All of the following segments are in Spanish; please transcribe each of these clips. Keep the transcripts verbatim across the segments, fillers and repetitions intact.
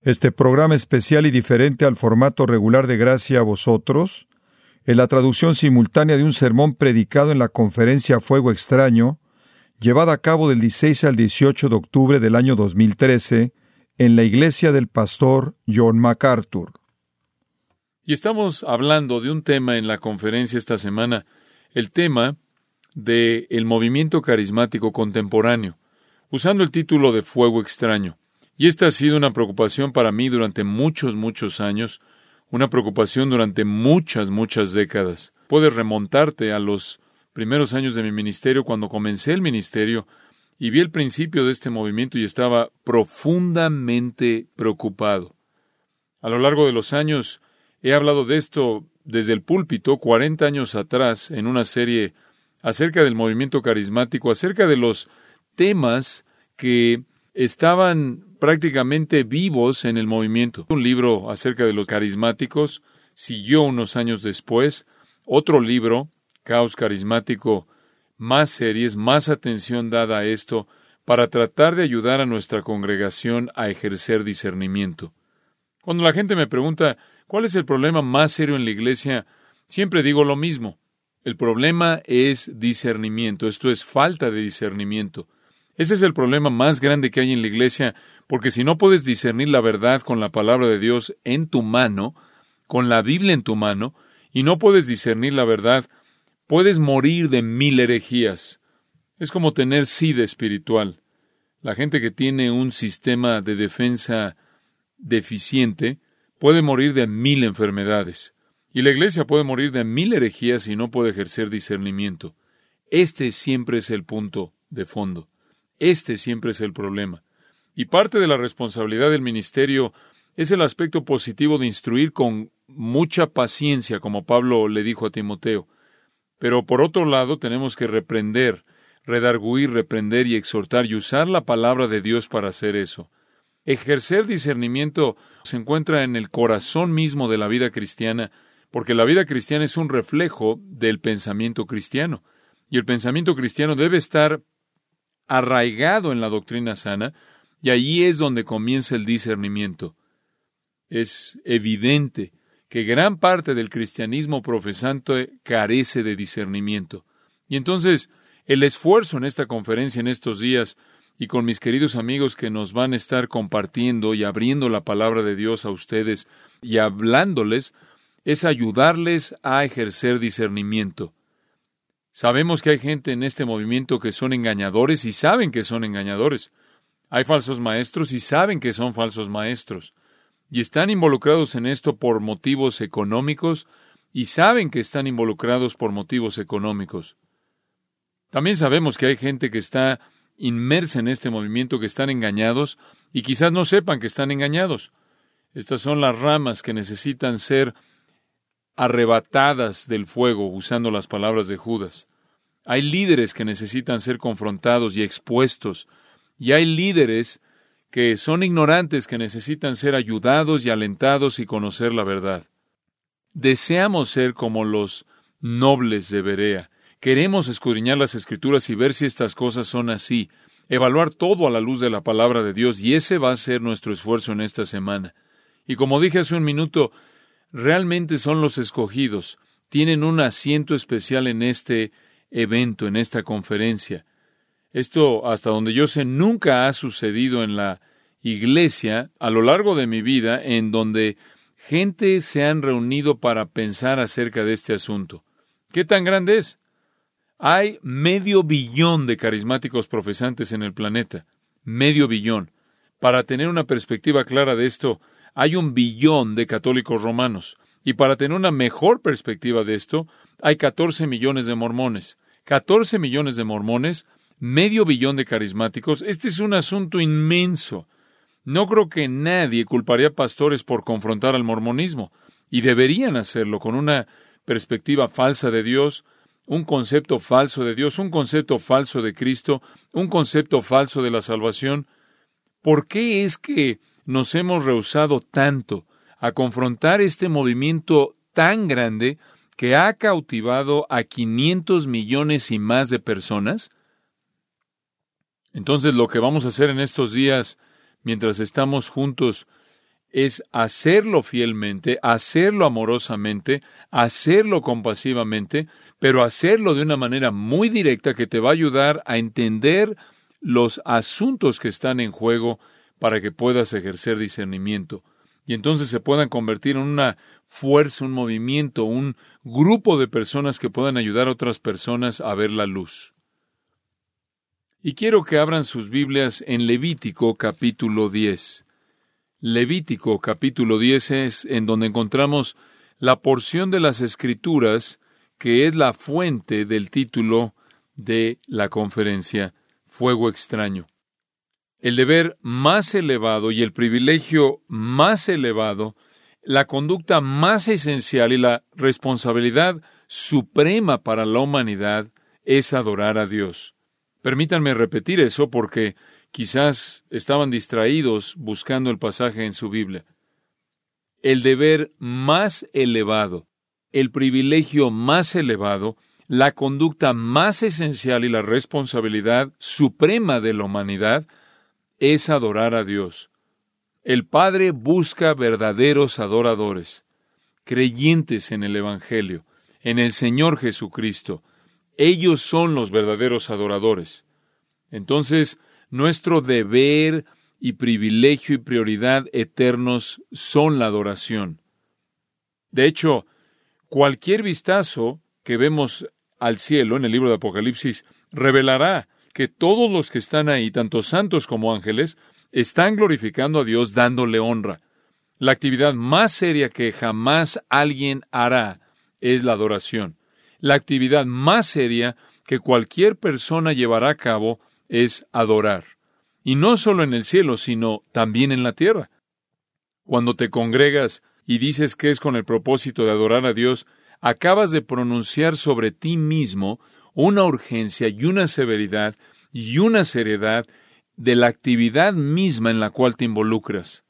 Este programa especial y diferente al formato regular de Gracia a Vosotros, en la traducción simultánea de un sermón predicado en la conferencia Fuego Extraño, llevada a cabo del dieciséis al dieciocho de octubre del año dos mil trece, en la iglesia del pastor John MacArthur. Y estamos hablando de un tema en la conferencia esta semana, el tema de el movimiento carismático contemporáneo, usando el título de Fuego Extraño. Y esta ha sido una preocupación para mí durante muchos, muchos años, una preocupación durante muchas, muchas décadas. Puedes remontarte a los primeros años de mi ministerio, cuando comencé el ministerio, y vi el principio de este movimiento y estaba profundamente preocupado. A lo largo de los años, he hablado de esto desde el púlpito, cuarenta años atrás, en una serie acerca del movimiento carismático, acerca de los temas que estaban prácticamente vivos en el movimiento. Un libro acerca de los carismáticos siguió unos años después. Otro libro, Caos Carismático, más series, más atención dada a esto, para tratar de ayudar a nuestra congregación a ejercer discernimiento. Cuando la gente me pregunta, ¿cuál es el problema más serio en la iglesia? Siempre digo lo mismo. El problema es discernimiento, esto es falta de discernimiento. Ese es el problema más grande que hay en la iglesia, porque si no puedes discernir la verdad con la palabra de Dios en tu mano, con la Biblia en tu mano, y no puedes discernir la verdad, puedes morir de mil herejías. Es como tener sida espiritual. La gente que tiene un sistema de defensa deficiente puede morir de mil enfermedades. Y la iglesia puede morir de mil herejías si no puede ejercer discernimiento. Este siempre es el punto de fondo. Este siempre es el problema. Y parte de la responsabilidad del ministerio es el aspecto positivo de instruir con mucha paciencia, como Pablo le dijo a Timoteo. Pero por otro lado tenemos que reprender, redarguir, reprender y exhortar y usar la palabra de Dios para hacer eso. Ejercer discernimiento se encuentra en el corazón mismo de la vida cristiana, porque la vida cristiana es un reflejo del pensamiento cristiano. Y el pensamiento cristiano debe estar arraigado en la doctrina sana, y allí es donde comienza el discernimiento. Es evidente que gran parte del cristianismo profesante carece de discernimiento. Y entonces, el esfuerzo en esta conferencia en estos días, y con mis queridos amigos que nos van a estar compartiendo y abriendo la palabra de Dios a ustedes y hablándoles, es ayudarles a ejercer discernimiento. Sabemos que hay gente en este movimiento que son engañadores y saben que son engañadores. Hay falsos maestros y saben que son falsos maestros. Y están involucrados en esto por motivos económicos y saben que están involucrados por motivos económicos. También sabemos que hay gente que está inmersa en este movimiento, que están engañados y quizás no sepan que están engañados. Estas son las ramas que necesitan ser arrebatadas del fuego, usando las palabras de Judas. Hay líderes que necesitan ser confrontados y expuestos, y hay líderes que son ignorantes, que necesitan ser ayudados y alentados y conocer la verdad. Deseamos ser como los nobles de Berea. Queremos escudriñar las Escrituras y ver si estas cosas son así, evaluar todo a la luz de la palabra de Dios, y ese va a ser nuestro esfuerzo en esta semana. Y como dije hace un minuto, realmente son los escogidos, tienen un asiento especial en este evento, en esta conferencia. Esto, hasta donde yo sé, nunca ha sucedido en la iglesia a lo largo de mi vida, en donde gente se han reunido para pensar acerca de este asunto. ¿Qué tan grande es? Hay medio billón de carismáticos profesantes en el planeta. Medio billón. Para tener una perspectiva clara de esto, hay un billón de católicos romanos. Y para tener una mejor perspectiva de esto, hay catorce millones de mormones. catorce millones de mormones, medio billón de carismáticos. Este es un asunto inmenso. No creo que nadie culparía a pastores por confrontar al mormonismo. Y deberían hacerlo con una perspectiva falsa de Dios, un concepto falso de Dios, un concepto falso de Cristo, un concepto falso de la salvación. ¿Por qué es que nos hemos rehusado tanto a confrontar este movimiento tan grande que ha cautivado a quinientos millones y más de personas? Entonces, lo que vamos a hacer en estos días, mientras estamos juntos es hacerlo fielmente, hacerlo amorosamente, hacerlo compasivamente, pero hacerlo de una manera muy directa que te va a ayudar a entender los asuntos que están en juego para que puedas ejercer discernimiento. Y entonces se puedan convertir en una fuerza, un movimiento, un grupo de personas que puedan ayudar a otras personas a ver la luz. Y quiero que abran sus Biblias en Levítico capítulo diez. Levítico capítulo diez es en donde encontramos la porción de las Escrituras que es la fuente del título de la conferencia, Fuego Extraño. El deber más elevado y el privilegio más elevado, la conducta más esencial y la responsabilidad suprema para la humanidad es adorar a Dios. Permítanme repetir eso porque quizás estaban distraídos buscando el pasaje en su Biblia. El deber más elevado, el privilegio más elevado, la conducta más esencial y la responsabilidad suprema de la humanidad es adorar a Dios. El Padre busca verdaderos adoradores, creyentes en el Evangelio, en el Señor Jesucristo. Ellos son los verdaderos adoradores. Entonces, nuestro deber y privilegio y prioridad eternos son la adoración. De hecho, cualquier vistazo que vemos al cielo en el libro de Apocalipsis revelará que todos los que están ahí, tanto santos como ángeles, están glorificando a Dios dándole honra. La actividad más seria que jamás alguien hará es la adoración. La actividad más seria que cualquier persona llevará a cabo es adorar. Y no solo en el cielo, sino también en la tierra. Cuando te congregas y dices que es con el propósito de adorar a Dios, acabas de pronunciar sobre ti mismo una urgencia y una severidad y una seriedad de la actividad misma en la cual te involucras.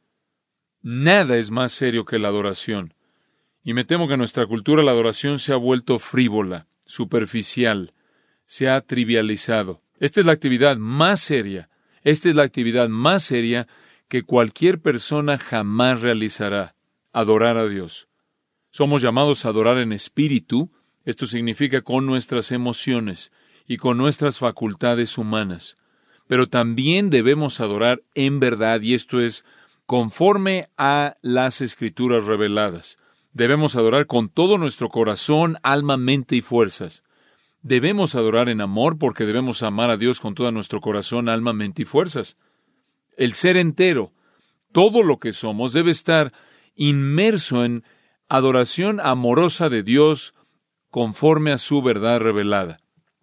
Nada es más serio que la adoración. Y me temo que en nuestra cultura la adoración se ha vuelto frívola, superficial, se ha trivializado. Esta es la actividad más seria, esta es la actividad más seria que cualquier persona jamás realizará, adorar a Dios. Somos llamados a adorar en espíritu, esto significa con nuestras emociones y con nuestras facultades humanas. Pero también debemos adorar en verdad, y esto es conforme a las Escrituras reveladas. Debemos adorar con todo nuestro corazón, alma, mente y fuerzas. Debemos adorar en amor porque debemos amar a Dios con todo nuestro corazón, alma, mente y fuerzas. El ser entero, todo lo que somos, debe estar inmerso en adoración amorosa de Dios conforme a su verdad revelada.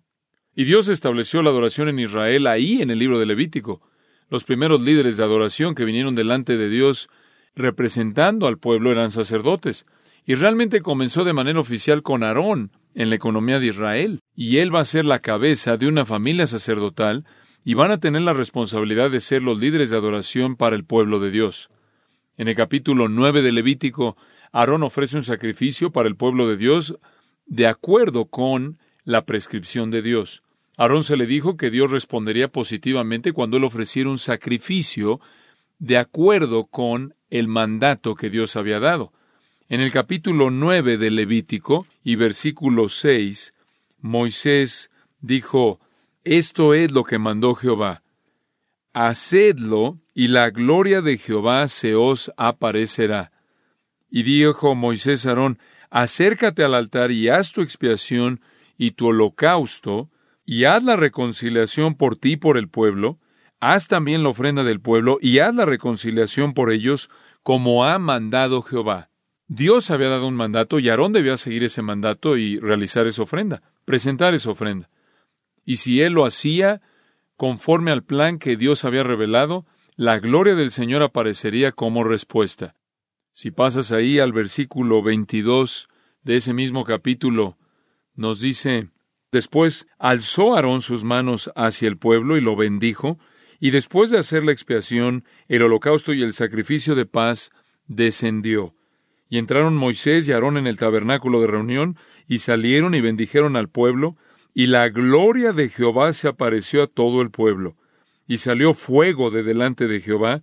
Y Dios estableció la adoración en Israel ahí en el libro de Levítico. Los primeros líderes de adoración que vinieron delante de Dios representando al pueblo eran sacerdotes. Y realmente comenzó de manera oficial con Aarón en la economía de Israel. Y él va a ser la cabeza de una familia sacerdotal y van a tener la responsabilidad de ser los líderes de adoración para el pueblo de Dios. En el capítulo nueve de Levítico, Aarón ofrece un sacrificio para el pueblo de Dios de acuerdo con la prescripción de Dios. A Aarón se le dijo que Dios respondería positivamente cuando él ofreciera un sacrificio de acuerdo con el mandato que Dios había dado. En el capítulo nueve de Levítico y versículo seis, Moisés dijo, «Esto es lo que mandó Jehová. Hacedlo, y la gloria de Jehová se os aparecerá». Y dijo Moisés a Aarón, «Acércate al altar y haz tu expiación y tu holocausto, y haz la reconciliación por ti y por el pueblo, haz también la ofrenda del pueblo, y haz la reconciliación por ellos, como ha mandado Jehová». Dios había dado un mandato, y Aarón debía seguir ese mandato y realizar esa ofrenda, presentar esa ofrenda. Y si él lo hacía conforme al plan que Dios había revelado, la gloria del Señor aparecería como respuesta. Si pasas ahí al versículo veintidós de ese mismo capítulo, nos dice, «Después alzó Aarón sus manos hacia el pueblo y lo bendijo, y después de hacer la expiación, el holocausto y el sacrificio de paz, descendió. Y entraron Moisés y Aarón en el tabernáculo de reunión, y salieron y bendijeron al pueblo, y la gloria de Jehová se apareció a todo el pueblo. Y salió fuego de delante de Jehová,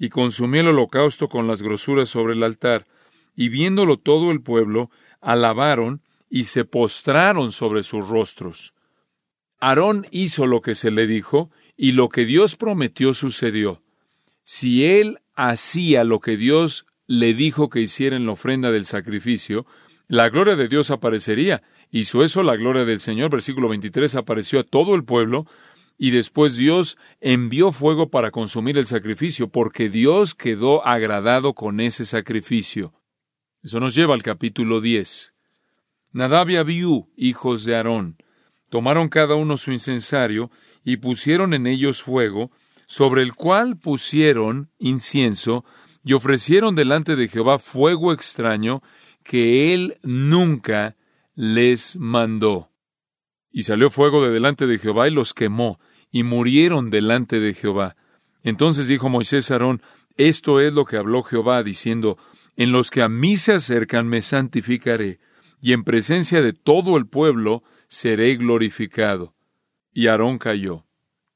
y consumió el holocausto con las grosuras sobre el altar. Y viéndolo todo el pueblo, alabaron y se postraron sobre sus rostros. Aarón hizo lo que se le dijo, y lo que Dios prometió sucedió. Si él hacía lo que Dios le dijo que hiciera en la ofrenda del sacrificio, la gloria de Dios aparecería. Hizo eso la gloria del Señor. Versículo veintitrés, apareció a todo el pueblo, y después Dios envió fuego para consumir el sacrificio, porque Dios quedó agradado con ese sacrificio. Eso nos lleva al capítulo diez. Nadab y Abiú, hijos de Aarón, tomaron cada uno su incensario y pusieron en ellos fuego, sobre el cual pusieron incienso, y ofrecieron delante de Jehová fuego extraño que él nunca les mandó. Y salió fuego de delante de Jehová y los quemó, y murieron delante de Jehová. Entonces dijo Moisés a Aarón, esto es lo que habló Jehová, diciendo, en los que a mí se acercan me santificaré, y en presencia de todo el pueblo seré glorificado. Y Aarón cayó.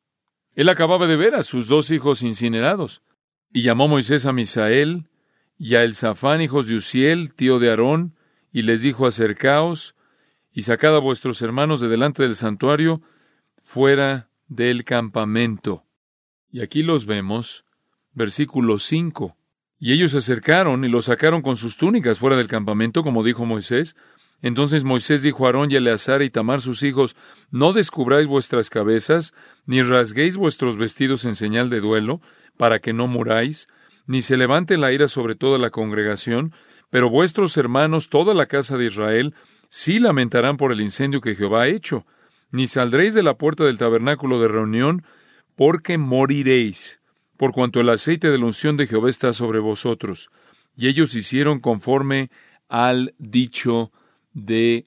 Él acababa de ver a sus dos hijos incinerados. Y llamó Moisés a Misael y a Elzafán, hijos de Uziel, tío de Aarón, y les dijo, acercaos, y sacad a vuestros hermanos de delante del santuario, fuera del campamento. Y aquí los vemos, versículo cinco. Y ellos se acercaron y los sacaron con sus túnicas fuera del campamento, como dijo Moisés. Entonces Moisés dijo a Aarón y a Eleazar y Tamar sus hijos, no descubráis vuestras cabezas, ni rasguéis vuestros vestidos en señal de duelo, para que no muráis, ni se levante la ira sobre toda la congregación, pero vuestros hermanos, toda la casa de Israel, sí lamentarán por el incendio que Jehová ha hecho. Ni saldréis de la puerta del tabernáculo de reunión, porque moriréis, por cuanto el aceite de la unción de Jehová está sobre vosotros. Y ellos hicieron conforme al dicho de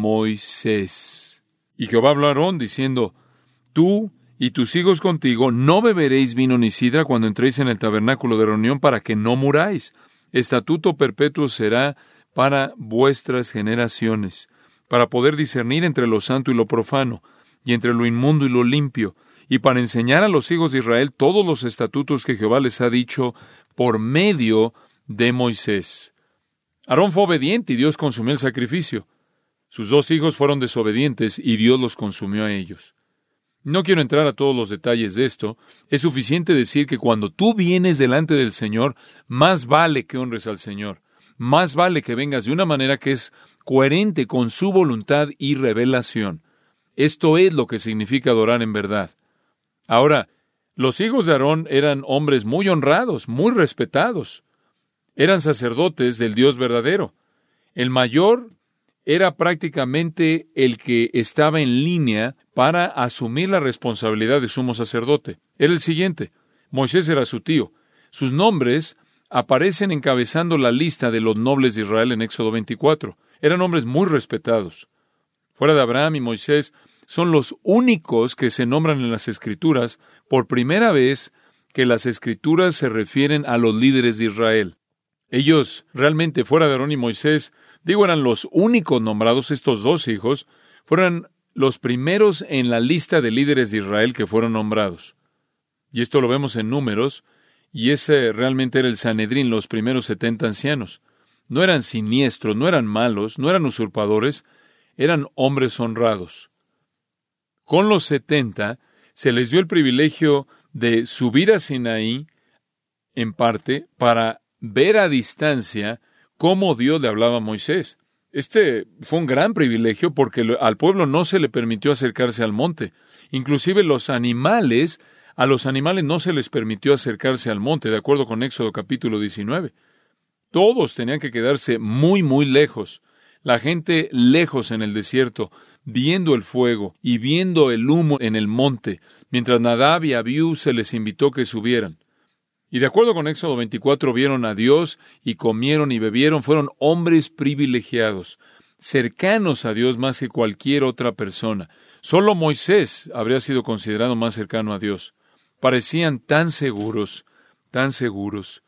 Moisés. Y Jehová habló a Aarón, diciendo, tú y tus hijos contigo no beberéis vino ni sidra cuando entréis en el tabernáculo de reunión, para que no muráis. Estatuto perpetuo será para vuestras generaciones, para poder discernir entre lo santo y lo profano, y entre lo inmundo y lo limpio, y para enseñar a los hijos de Israel todos los estatutos que Jehová les ha dicho por medio de Moisés. Aarón fue obediente y Dios consumió el sacrificio. Sus dos hijos fueron desobedientes y Dios los consumió a ellos. No quiero entrar a todos los detalles de esto. Es suficiente decir que cuando tú vienes delante del Señor, más vale que honres al Señor. Más vale que vengas de una manera que es coherente con su voluntad y revelación. Esto es lo que significa adorar en verdad. Ahora, los hijos de Aarón eran hombres muy honrados, muy respetados. Eran sacerdotes del Dios verdadero. El mayor era prácticamente el que estaba en línea para asumir la responsabilidad de sumo sacerdote. Era el siguiente. Moisés era su tío. Sus nombres aparecen encabezando la lista de los nobles de Israel en Éxodo veinticuatro. Eran hombres muy respetados. Fuera de Abraham y Moisés, son los únicos que se nombran en las Escrituras por primera vez que las Escrituras se refieren a los líderes de Israel. Ellos, realmente, fuera de Aarón y Moisés, digo, eran los únicos nombrados, estos dos hijos, fueron los primeros en la lista de líderes de Israel que fueron nombrados. Y esto lo vemos en Números, y ese realmente era el Sanedrín, los primeros setenta ancianos. No eran siniestros, no eran malos, no eran usurpadores, eran hombres honrados. Con los setenta se les dio el privilegio de subir a Sinaí, en parte, para ver a distancia cómo Dios le hablaba a Moisés. Este fue un gran privilegio porque al pueblo no se le permitió acercarse al monte. Inclusive los animales, a los animales no se les permitió acercarse al monte, de acuerdo con Éxodo capítulo diecinueve. Todos tenían que quedarse muy, muy lejos. La gente lejos en el desierto, viendo el fuego y viendo el humo en el monte, mientras Nadab y Abiú se les invitó que subieran. Y de acuerdo con Éxodo veinticuatro, vieron a Dios y comieron y bebieron. Fueron hombres privilegiados, cercanos a Dios más que cualquier otra persona. Solo Moisés habría sido considerado más cercano a Dios. Parecían tan seguros, tan seguros.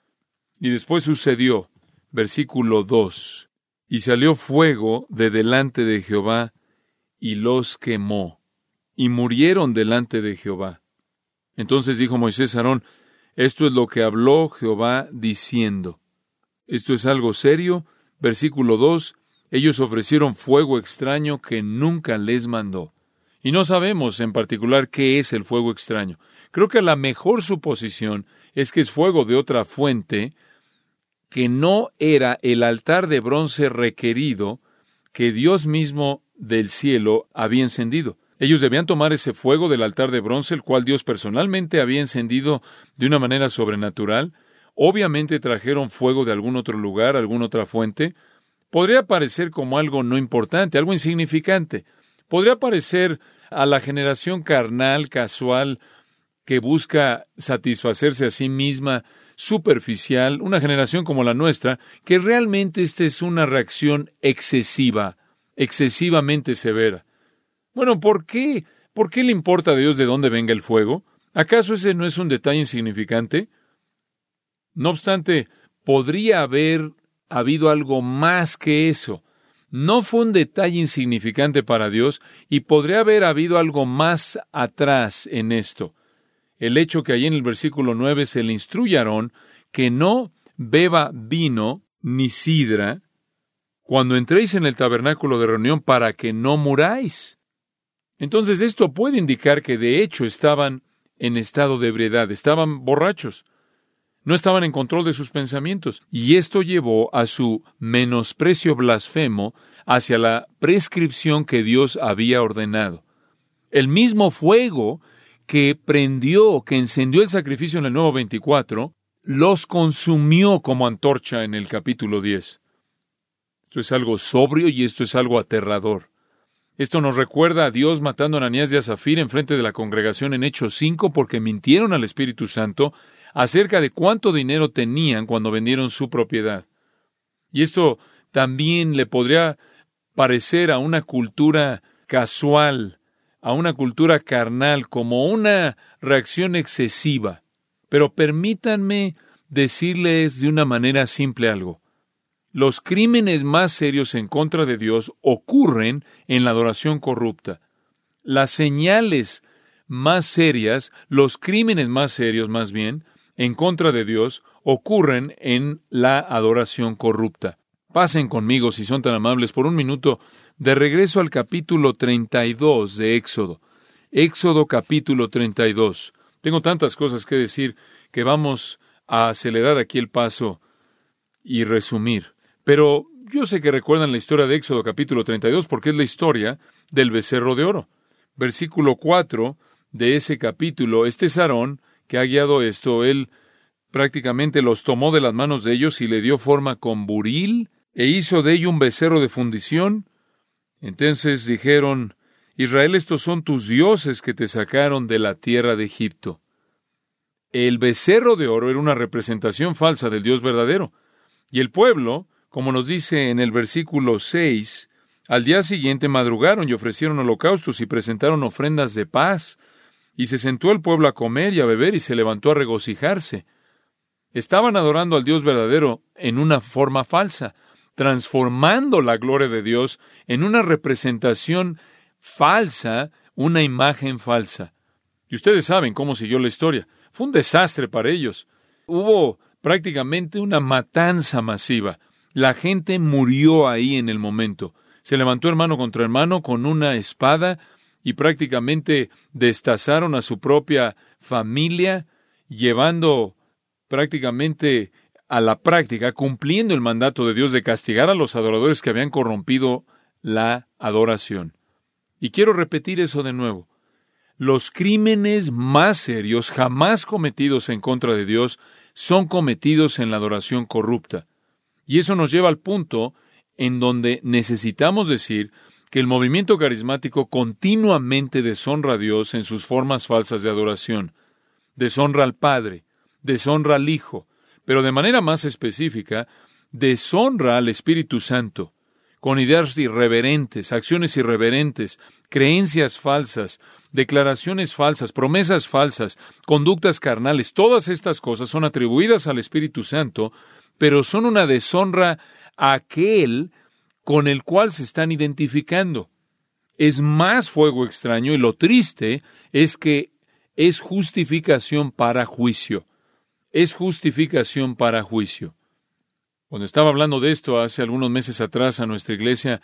Y después sucedió, versículo dos, y salió fuego de delante de Jehová y los quemó, y murieron delante de Jehová. Entonces dijo Moisés a Aarón, Esto es lo que habló Jehová diciendo. Esto es algo serio. Versículo dos, ellos ofrecieron fuego extraño que nunca les mandó. Y no sabemos en particular qué es el fuego extraño. Creo que la mejor suposición es que es fuego de otra fuente que no era el altar de bronce requerido que Dios mismo del cielo había encendido. Ellos debían tomar ese fuego del altar de bronce, el cual Dios personalmente había encendido de una manera sobrenatural. Obviamente trajeron fuego de algún otro lugar, alguna otra fuente. Podría parecer como algo no importante, algo insignificante. Podría parecer a la generación carnal, casual, que busca satisfacerse a sí misma, superficial, una generación como la nuestra, que realmente esta es una reacción excesiva, excesivamente severa. Bueno, ¿por qué? ¿Por qué le importa a Dios de dónde venga el fuego? ¿Acaso ese no es un detalle insignificante? No obstante, podría haber habido algo más que eso. No fue un detalle insignificante para Dios y podría haber habido algo más atrás en esto. El hecho que allí en el versículo nueve se le instruye a Aarón que no beba vino ni sidra cuando entréis en el tabernáculo de reunión para que no muráis. Entonces esto puede indicar que de hecho estaban en estado de ebriedad, estaban borrachos, no estaban en control de sus pensamientos, y esto llevó a su menosprecio blasfemo hacia la prescripción que Dios había ordenado. El mismo fuego que prendió, que encendió el sacrificio en el Nuevo veinticuatro, los consumió como antorcha en el capítulo diez. Esto es algo sobrio y esto es algo aterrador. Esto nos recuerda a Dios matando a Ananías y a Zafira en frente de la congregación en Hechos cinco porque mintieron al Espíritu Santo acerca de cuánto dinero tenían cuando vendieron su propiedad. Y esto también le podría parecer a una cultura casual, a una cultura carnal, como una reacción excesiva. Pero permítanme decirles de una manera simple algo. Los crímenes más serios en contra de Dios ocurren en la adoración corrupta. Las señales más serias, los crímenes más serios más bien, en contra de Dios, ocurren en la adoración corrupta. Pasen conmigo, si son tan amables, por un minuto, de regreso al capítulo treinta y dos de Éxodo. Éxodo capítulo treinta y dos. Tengo tantas cosas que decir que vamos a acelerar aquí el paso y resumir. Pero yo sé que recuerdan la historia de Éxodo capítulo treinta y dos porque es la historia del becerro de oro. Versículo cuatro de ese capítulo, este es Aarón que ha guiado esto, él prácticamente los tomó de las manos de ellos y le dio forma con buril e hizo de ello un becerro de fundición. Entonces dijeron, Israel, estos son tus dioses que te sacaron de la tierra de Egipto. El becerro de oro era una representación falsa del Dios verdadero. Y el pueblo, como nos dice en el versículo seis, al día siguiente madrugaron y ofrecieron holocaustos y presentaron ofrendas de paz. Y se sentó el pueblo a comer y a beber y se levantó a regocijarse. Estaban adorando al Dios verdadero en una forma falsa, transformando la gloria de Dios en una representación falsa, una imagen falsa. Y ustedes saben cómo siguió la historia. Fue un desastre para ellos. Hubo prácticamente una matanza masiva. La gente murió ahí en el momento. Se levantó hermano contra hermano con una espada y prácticamente destazaron a su propia familia, llevando prácticamente a la práctica, cumpliendo el mandato de Dios de castigar a los adoradores que habían corrompido la adoración. Y quiero repetir eso de nuevo. Los crímenes más serios jamás cometidos en contra de Dios son cometidos en la adoración corrupta. Y eso nos lleva al punto en donde necesitamos decir que el movimiento carismático continuamente deshonra a Dios en sus formas falsas de adoración. Deshonra al Padre, deshonra al Hijo, pero de manera más específica, deshonra al Espíritu Santo, con ideas irreverentes, acciones irreverentes, creencias falsas, declaraciones falsas, promesas falsas, conductas carnales. Todas estas cosas son atribuidas al Espíritu Santo, pero son una deshonra a aquel con el cual se están identificando. Es más fuego extraño y lo triste es que es justificación para juicio. es justificación para juicio. Cuando estaba hablando de esto hace algunos meses atrás a nuestra iglesia,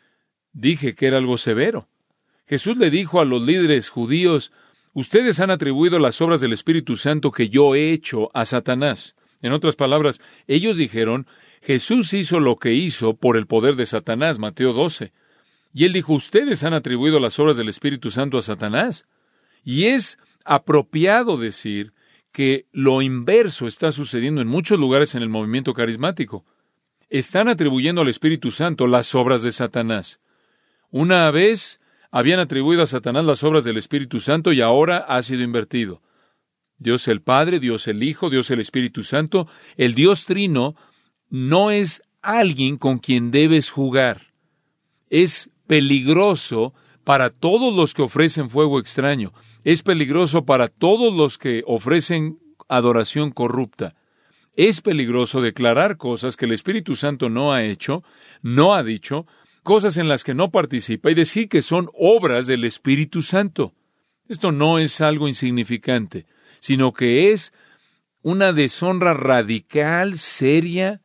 dije que era algo severo. Jesús le dijo a los líderes judíos, ustedes han atribuido las obras del Espíritu Santo que yo he hecho a Satanás. En otras palabras, ellos dijeron, Jesús hizo lo que hizo por el poder de Satanás, Mateo doce. Y él dijo, ustedes han atribuido las obras del Espíritu Santo a Satanás. Y es apropiado decir que lo inverso está sucediendo en muchos lugares en el movimiento carismático. Están atribuyendo al Espíritu Santo las obras de Satanás. Una vez habían atribuido a Satanás las obras del Espíritu Santo y ahora ha sido invertido. Dios el Padre, Dios el Hijo, Dios el Espíritu Santo, el Dios Trino no es alguien con quien debes jugar. Es peligroso para todos los que ofrecen fuego extraño. Es peligroso para todos los que ofrecen adoración corrupta. Es peligroso declarar cosas que el Espíritu Santo no ha hecho, no ha dicho, cosas en las que no participa y decir que son obras del Espíritu Santo. Esto no es algo insignificante, sino que es una deshonra radical, seria,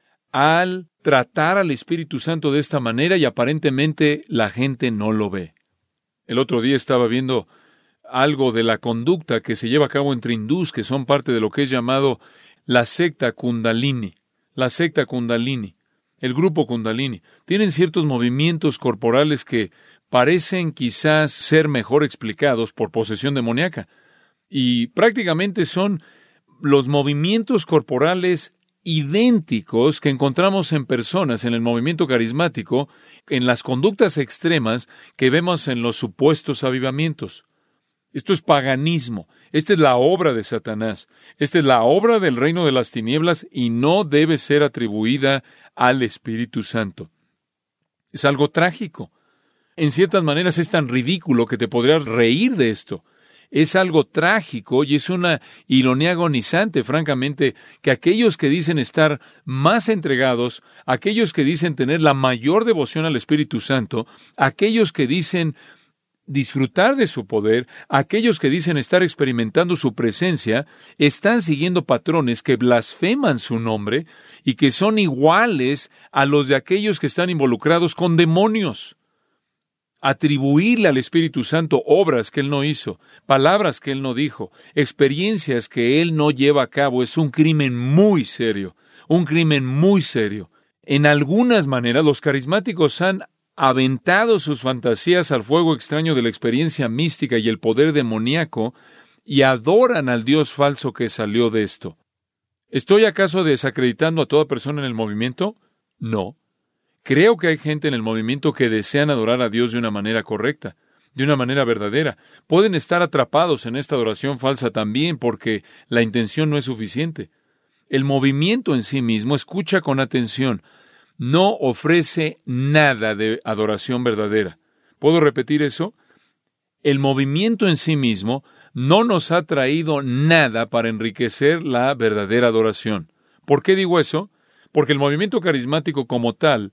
al tratar al Espíritu Santo de esta manera y aparentemente la gente no lo ve. El otro día estaba viendo algo de la conducta que se lleva a cabo entre hindús, que son parte de lo que es llamado la secta Kundalini. La secta Kundalini, el grupo Kundalini, tienen ciertos movimientos corporales que parecen quizás ser mejor explicados por posesión demoníaca. Y prácticamente son los movimientos corporales idénticos que encontramos en personas en el movimiento carismático, en las conductas extremas que vemos en los supuestos avivamientos. Esto es paganismo. Esta es la obra de Satanás. Esta es la obra del reino de las tinieblas y no debe ser atribuida al Espíritu Santo. Es algo trágico. En ciertas maneras es tan ridículo que te podrías reír de esto. Es algo trágico y es una ironía agonizante, francamente, que aquellos que dicen estar más entregados, aquellos que dicen tener la mayor devoción al Espíritu Santo, aquellos que dicen disfrutar de su poder, aquellos que dicen estar experimentando su presencia, están siguiendo patrones que blasfeman su nombre y que son iguales a los de aquellos que están involucrados con demonios. Atribuirle al Espíritu Santo obras que Él no hizo, palabras que Él no dijo, experiencias que Él no lleva a cabo, es un crimen muy serio, un crimen muy serio. En algunas maneras, los carismáticos han aventado sus fantasías al fuego extraño de la experiencia mística y el poder demoníaco y adoran al Dios falso que salió de esto. ¿Estoy acaso desacreditando a toda persona en el movimiento? No. Creo que hay gente en el movimiento que desean adorar a Dios de una manera correcta, de una manera verdadera. Pueden estar atrapados en esta adoración falsa también porque la intención no es suficiente. El movimiento en sí mismo, escucha con atención, no ofrece nada de adoración verdadera. ¿Puedo repetir eso? El movimiento en sí mismo no nos ha traído nada para enriquecer la verdadera adoración. ¿Por qué digo eso? Porque el movimiento carismático como tal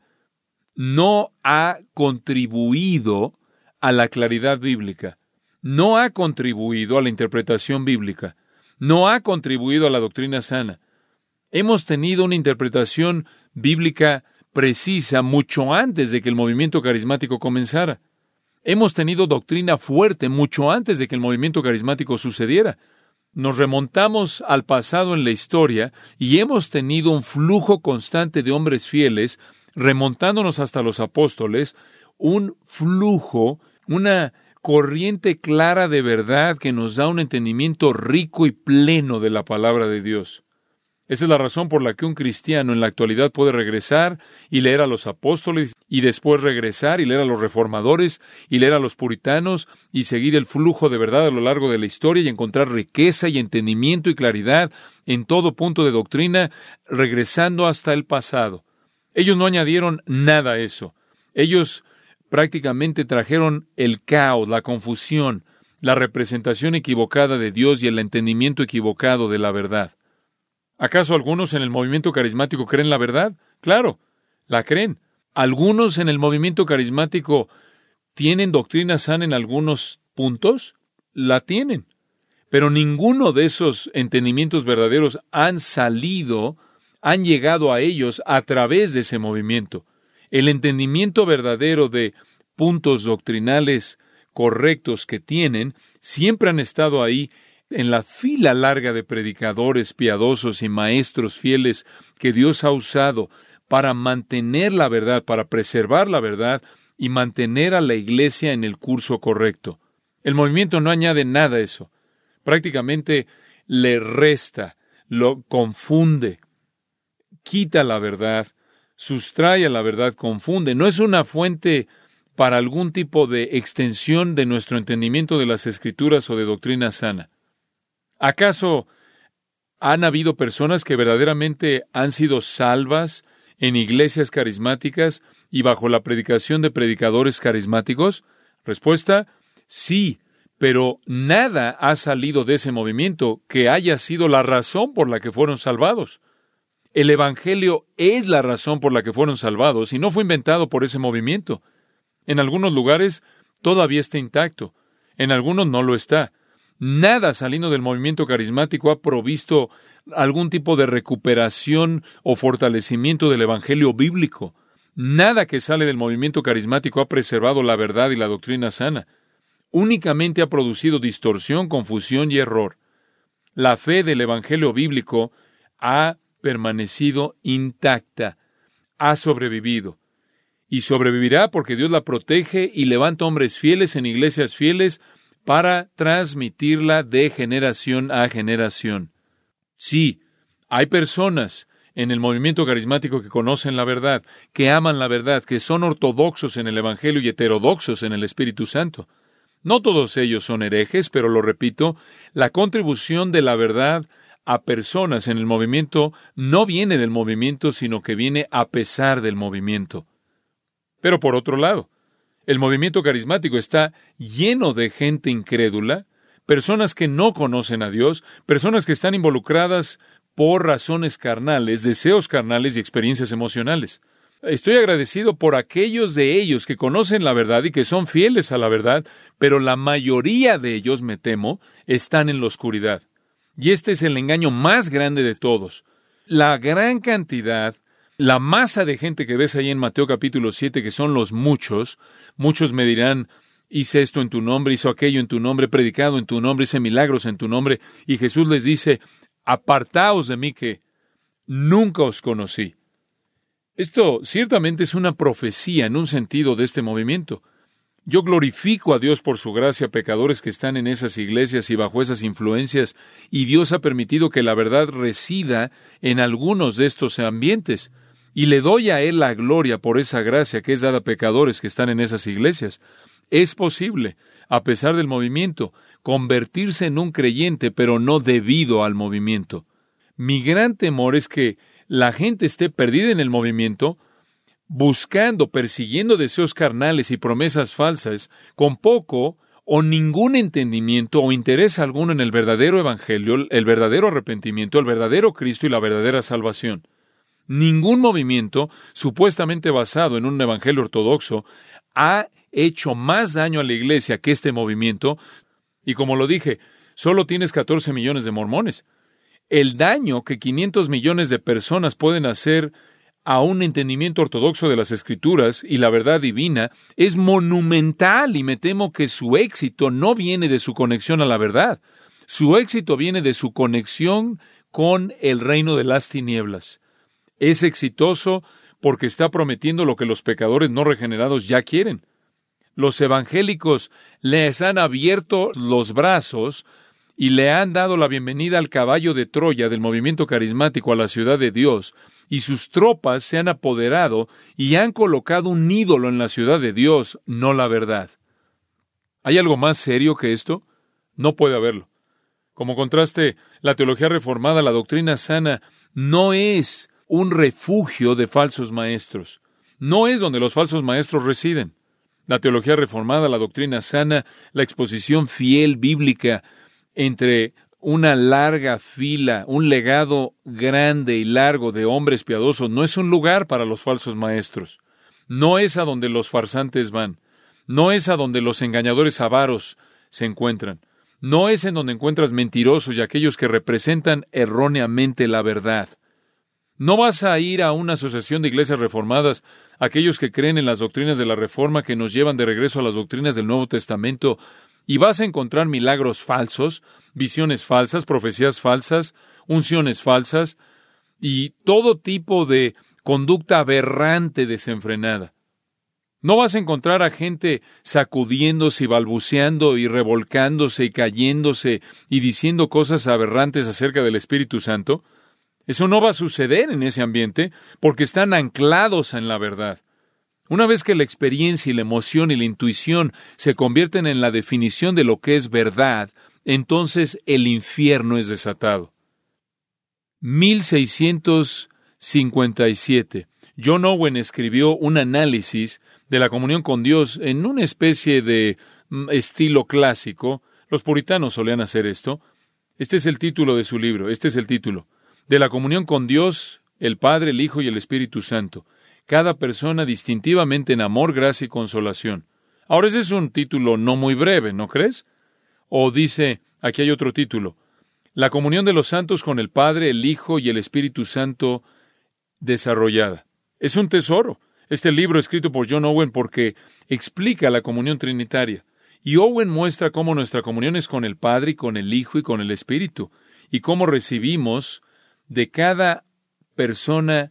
no ha contribuido a la claridad bíblica, no ha contribuido a la interpretación bíblica, no ha contribuido a la doctrina sana. Hemos tenido una interpretación bíblica precisa mucho antes de que el movimiento carismático comenzara. Hemos tenido doctrina fuerte mucho antes de que el movimiento carismático sucediera. Nos remontamos al pasado en la historia y hemos tenido un flujo constante de hombres fieles, remontándonos hasta los apóstoles, un flujo, una corriente clara de verdad que nos da un entendimiento rico y pleno de la palabra de Dios. Esa es la razón por la que un cristiano en la actualidad puede regresar y leer a los apóstoles y después regresar y leer a los reformadores y leer a los puritanos y seguir el flujo de verdad a lo largo de la historia y encontrar riqueza y entendimiento y claridad en todo punto de doctrina, regresando hasta el pasado. Ellos no añadieron nada a eso. Ellos prácticamente trajeron el caos, la confusión, la representación equivocada de Dios y el entendimiento equivocado de la verdad. ¿Acaso algunos en el movimiento carismático creen la verdad? Claro, la creen. ¿Algunos en el movimiento carismático tienen doctrina sana en algunos puntos? La tienen. Pero ninguno de esos entendimientos verdaderos han salido, han llegado a ellos a través de ese movimiento. El entendimiento verdadero de puntos doctrinales correctos que tienen, siempre han estado ahí en la fila larga de predicadores piadosos y maestros fieles que Dios ha usado para mantener la verdad, para preservar la verdad y mantener a la iglesia en el curso correcto. El movimiento no añade nada a eso. Prácticamente le resta, lo confunde, quita la verdad, sustrae a la verdad, confunde. No es una fuente para algún tipo de extensión de nuestro entendimiento de las Escrituras o de doctrina sana. ¿Acaso han habido personas que verdaderamente han sido salvas en iglesias carismáticas y bajo la predicación de predicadores carismáticos? Respuesta, sí, pero nada ha salido de ese movimiento que haya sido la razón por la que fueron salvados. El Evangelio es la razón por la que fueron salvados y no fue inventado por ese movimiento. En algunos lugares todavía está intacto, en algunos no lo está. Nada saliendo del movimiento carismático ha provisto algún tipo de recuperación o fortalecimiento del Evangelio bíblico. Nada que sale del movimiento carismático ha preservado la verdad y la doctrina sana. Únicamente ha producido distorsión, confusión y error. La fe del Evangelio bíblico ha permanecido intacta, ha sobrevivido. Y sobrevivirá porque Dios la protege y levanta hombres fieles en iglesias fieles para transmitirla de generación a generación. Sí, hay personas en el movimiento carismático que conocen la verdad, que aman la verdad, que son ortodoxos en el Evangelio y heterodoxos en el Espíritu Santo. No todos ellos son herejes, pero lo repito, la contribución de la verdad a personas en el movimiento no viene del movimiento, sino que viene a pesar del movimiento. Pero por otro lado, el movimiento carismático está lleno de gente incrédula, personas que no conocen a Dios, personas que están involucradas por razones carnales, deseos carnales y experiencias emocionales. Estoy agradecido por aquellos de ellos que conocen la verdad y que son fieles a la verdad, pero la mayoría de ellos, me temo, están en la oscuridad. Y este es el engaño más grande de todos. La gran cantidad, la masa de gente que ves ahí en Mateo capítulo siete, que son los muchos, muchos me dirán, hice esto en tu nombre, hizo aquello en tu nombre, predicado en tu nombre, hice milagros en tu nombre, y Jesús les dice, apartaos de mí que nunca os conocí. Esto ciertamente es una profecía en un sentido de este movimiento. Yo glorifico a Dios por su gracia a pecadores que están en esas iglesias y bajo esas influencias, y Dios ha permitido que la verdad resida en algunos de estos ambientes, y le doy a Él la gloria por esa gracia que es dada a pecadores que están en esas iglesias. Es posible, a pesar del movimiento, convertirse en un creyente, pero no debido al movimiento. Mi gran temor es que la gente esté perdida en el movimiento, buscando, persiguiendo deseos carnales y promesas falsas, con poco o ningún entendimiento o interés alguno en el verdadero evangelio, el verdadero arrepentimiento, el verdadero Cristo y la verdadera salvación. Ningún movimiento, supuestamente basado en un evangelio ortodoxo, ha hecho más daño a la iglesia que este movimiento, y como lo dije, solo tienes catorce millones de mormones. El daño que quinientos millones de personas pueden hacer a un entendimiento ortodoxo de las Escrituras y la verdad divina es monumental, y me temo que su éxito no viene de su conexión a la verdad. Su éxito viene de su conexión con el reino de las tinieblas. Es exitoso porque está prometiendo lo que los pecadores no regenerados ya quieren. Los evangélicos les han abierto los brazos y le han dado la bienvenida al caballo de Troya del movimiento carismático a la ciudad de Dios, y sus tropas se han apoderado y han colocado un ídolo en la ciudad de Dios, no la verdad. ¿Hay algo más serio que esto? No puede haberlo. Como contraste, la teología reformada, la doctrina sana, no es un refugio de falsos maestros. No es donde los falsos maestros residen. La teología reformada, la doctrina sana, la exposición fiel bíblica entre una larga fila, un legado grande y largo de hombres piadosos, no es un lugar para los falsos maestros. No es a donde los farsantes van. No es a donde los engañadores avaros se encuentran. No es en donde encuentras mentirosos y aquellos que representan erróneamente la verdad. No vas a ir a una asociación de iglesias reformadas, aquellos que creen en las doctrinas de la Reforma que nos llevan de regreso a las doctrinas del Nuevo Testamento, y vas a encontrar milagros falsos, visiones falsas, profecías falsas, unciones falsas, y todo tipo de conducta aberrante desenfrenada. No vas a encontrar a gente sacudiéndose y balbuceando y revolcándose y cayéndose y diciendo cosas aberrantes acerca del Espíritu Santo. Eso no va a suceder en ese ambiente porque están anclados en la verdad. Una vez que la experiencia y la emoción y la intuición se convierten en la definición de lo que es verdad, entonces el infierno es desatado. mil seiscientos cincuenta y siete. John Owen escribió un análisis de la comunión con Dios en una especie de mm, estilo clásico. Los puritanos solían hacer esto. Este es el título de su libro, este es el título. De la comunión con Dios, el Padre, el Hijo y el Espíritu Santo. Cada persona distintivamente en amor, gracia y consolación. Ahora ese es un título no muy breve, ¿no crees? O dice, aquí hay otro título, la comunión de los santos con el Padre, el Hijo y el Espíritu Santo desarrollada. Es un tesoro. Este libro escrito por John Owen porque explica la comunión trinitaria. Y Owen muestra cómo nuestra comunión es con el Padre y con el Hijo y con el Espíritu. Y cómo recibimos de cada persona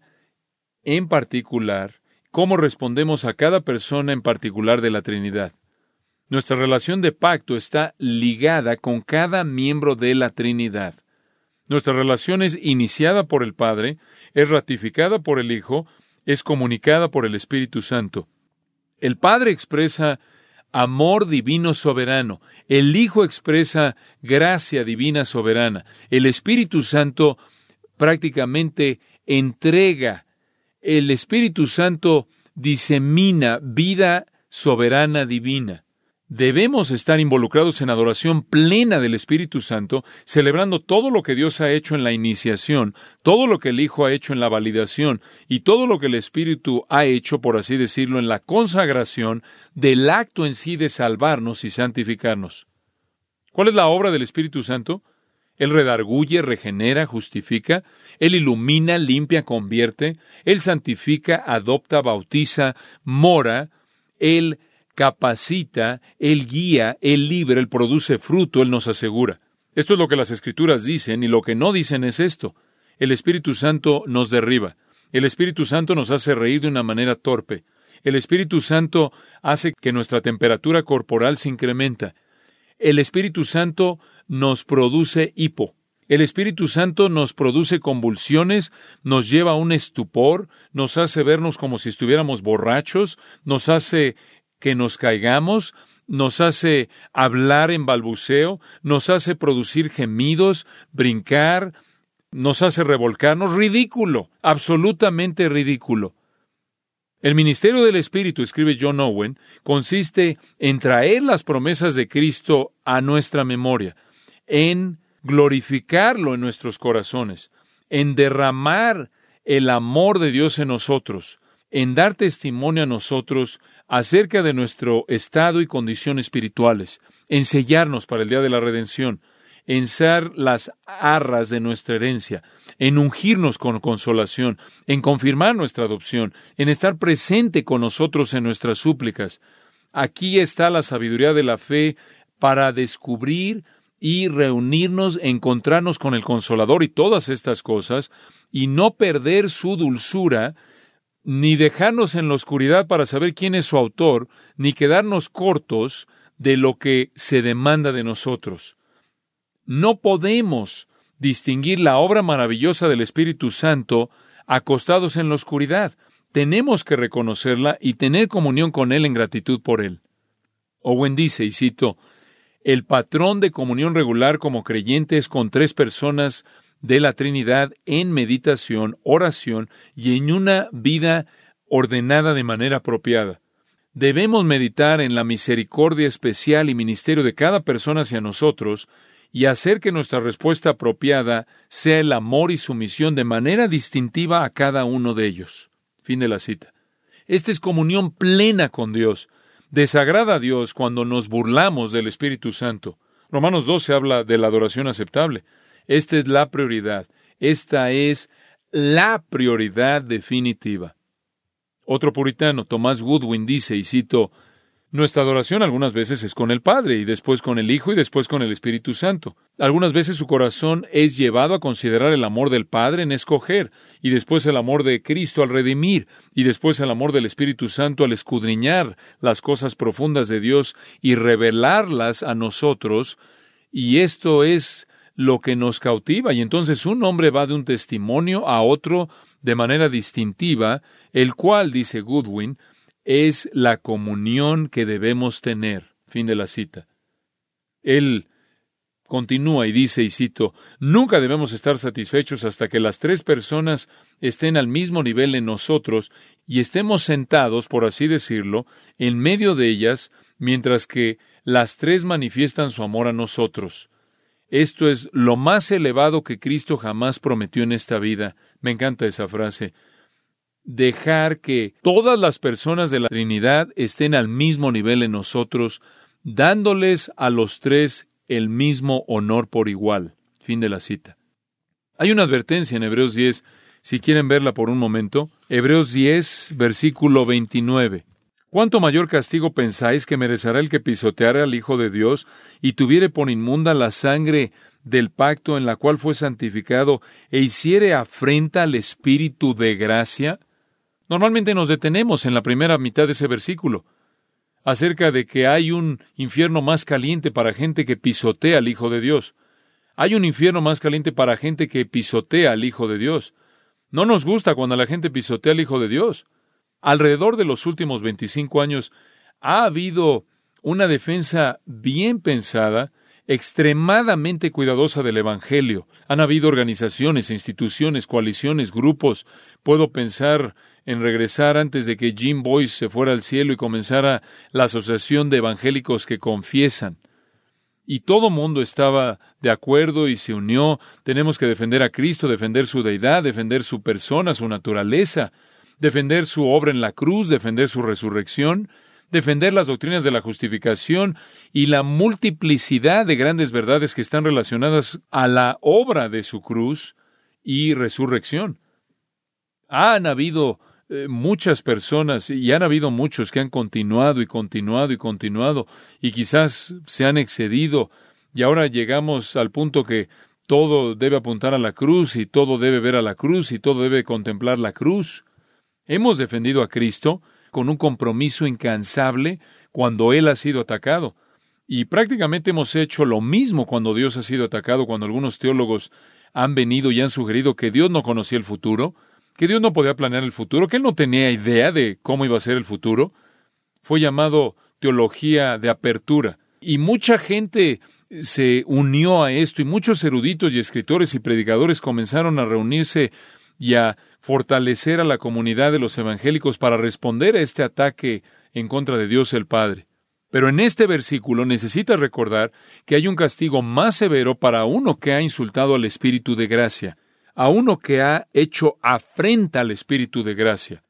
en particular, cómo respondemos a cada persona en particular de la Trinidad. Nuestra relación de pacto está ligada con cada miembro de la Trinidad. Nuestra relación es iniciada por el Padre, es ratificada por el Hijo, es comunicada por el Espíritu Santo. El Padre expresa amor divino soberano. El Hijo expresa gracia divina soberana. El Espíritu Santo prácticamente entrega. El Espíritu Santo disemina vida soberana divina. Debemos estar involucrados en adoración plena del Espíritu Santo, celebrando todo lo que Dios ha hecho en la iniciación, todo lo que el Hijo ha hecho en la validación y todo lo que el Espíritu ha hecho, por así decirlo, en la consagración del acto en sí de salvarnos y santificarnos. ¿Cuál es la obra del Espíritu Santo? Él redarguye, regenera, justifica, Él ilumina, limpia, convierte, Él santifica, adopta, bautiza, mora, Él capacita, Él guía, Él libra, Él produce fruto, Él nos asegura. Esto es lo que las Escrituras dicen, y lo que no dicen es esto. El Espíritu Santo nos derriba. El Espíritu Santo nos hace reír de una manera torpe. El Espíritu Santo hace que nuestra temperatura corporal se incrementa. El Espíritu Santo nos produce hipo. El Espíritu Santo nos produce convulsiones, nos lleva a un estupor, nos hace vernos como si estuviéramos borrachos, nos hace que nos caigamos, nos hace hablar en balbuceo, nos hace producir gemidos, brincar, nos hace revolcarnos. Ridículo, absolutamente ridículo. El ministerio del Espíritu, escribe John Owen, consiste en traer las promesas de Cristo a nuestra memoria, en glorificarlo en nuestros corazones, en derramar el amor de Dios en nosotros, en dar testimonio a nosotros acerca de nuestro estado y condición espirituales, en sellarnos para el día de la redención, en ser las arras de nuestra herencia, en ungirnos con consolación, en confirmar nuestra adopción, en estar presente con nosotros en nuestras súplicas. Aquí está la sabiduría de la fe para descubrir y reunirnos, encontrarnos con el Consolador y todas estas cosas, y no perder su dulzura, ni dejarnos en la oscuridad para saber quién es su autor, ni quedarnos cortos de lo que se demanda de nosotros. No podemos distinguir la obra maravillosa del Espíritu Santo acostados en la oscuridad. Tenemos que reconocerla y tener comunión con Él en gratitud por Él. Owen dice, y cito, el patrón de comunión regular como creyente es con tres personas de la Trinidad en meditación, oración y en una vida ordenada de manera apropiada. Debemos meditar en la misericordia especial y ministerio de cada persona hacia nosotros y hacer que nuestra respuesta apropiada sea el amor y sumisión de manera distintiva a cada uno de ellos. Fin de la cita. Esta es comunión plena con Dios. Desagrada a Dios cuando nos burlamos del Espíritu Santo, Romanos doce habla de la adoración aceptable. Esta es la prioridad. Esta es la prioridad definitiva. Otro puritano, Thomas Goodwin, dice, y cito, nuestra adoración algunas veces es con el Padre, y después con el Hijo, y después con el Espíritu Santo. Algunas veces su corazón es llevado a considerar el amor del Padre en escoger, y después el amor de Cristo al redimir, y después el amor del Espíritu Santo al escudriñar las cosas profundas de Dios y revelarlas a nosotros, y esto es lo que nos cautiva. Y entonces un hombre va de un testimonio a otro de manera distintiva, el cual, dice Goodwin, es la comunión que debemos tener. Fin de la cita. Él continúa y dice, y cito, nunca debemos estar satisfechos hasta que las tres personas estén al mismo nivel en nosotros y estemos sentados, por así decirlo, en medio de ellas, mientras que las tres manifiestan su amor a nosotros. Esto es lo más elevado que Cristo jamás prometió en esta vida. Me encanta esa frase. Dejar que todas las personas de la Trinidad estén al mismo nivel en nosotros, dándoles a los tres el mismo honor por igual. Fin de la cita. Hay una advertencia en Hebreos diez, si quieren verla por un momento. Hebreos diez, versículo veintinueve. ¿Cuánto mayor castigo pensáis que merecerá el que pisoteare al Hijo de Dios y tuviere por inmunda la sangre del pacto en la cual fue santificado e hiciere afrenta al Espíritu de gracia? Normalmente nos detenemos en la primera mitad de ese versículo, acerca de que hay un infierno más caliente para gente que pisotea al Hijo de Dios. Hay un infierno más caliente para gente que pisotea al Hijo de Dios. No nos gusta cuando la gente pisotea al Hijo de Dios. Alrededor de los últimos veinticinco años ha habido una defensa bien pensada, extremadamente cuidadosa del Evangelio. Han habido organizaciones, instituciones, coaliciones, grupos. Puedo pensar en regresar antes de que Jim Boyce se fuera al cielo y comenzara la Asociación de Evangélicos que Confiesan. Y todo mundo estaba de acuerdo y se unió. Tenemos que defender a Cristo, defender su deidad, defender su persona, su naturaleza, defender su obra en la cruz, defender su resurrección, defender las doctrinas de la justificación y la multiplicidad de grandes verdades que están relacionadas a la obra de su cruz y resurrección. Han habido eh, muchas personas y han habido muchos que han continuado y continuado y continuado y quizás se han excedido y ahora llegamos al punto que todo debe apuntar a la cruz y todo debe ver a la cruz y todo debe contemplar la cruz. Hemos defendido a Cristo con un compromiso incansable cuando Él ha sido atacado. Y prácticamente hemos hecho lo mismo cuando Dios ha sido atacado, cuando algunos teólogos han venido y han sugerido que Dios no conocía el futuro, que Dios no podía planear el futuro, que Él no tenía idea de cómo iba a ser el futuro. Fue llamado teología de apertura. Y mucha gente se unió a esto, y muchos eruditos y escritores y predicadores comenzaron a reunirse y a fortalecer a la comunidad de los evangélicos para responder a este ataque en contra de Dios el Padre. Pero en este versículo necesitas recordar que hay un castigo más severo para uno que ha insultado al Espíritu de gracia, a uno que ha hecho afrenta al Espíritu de gracia.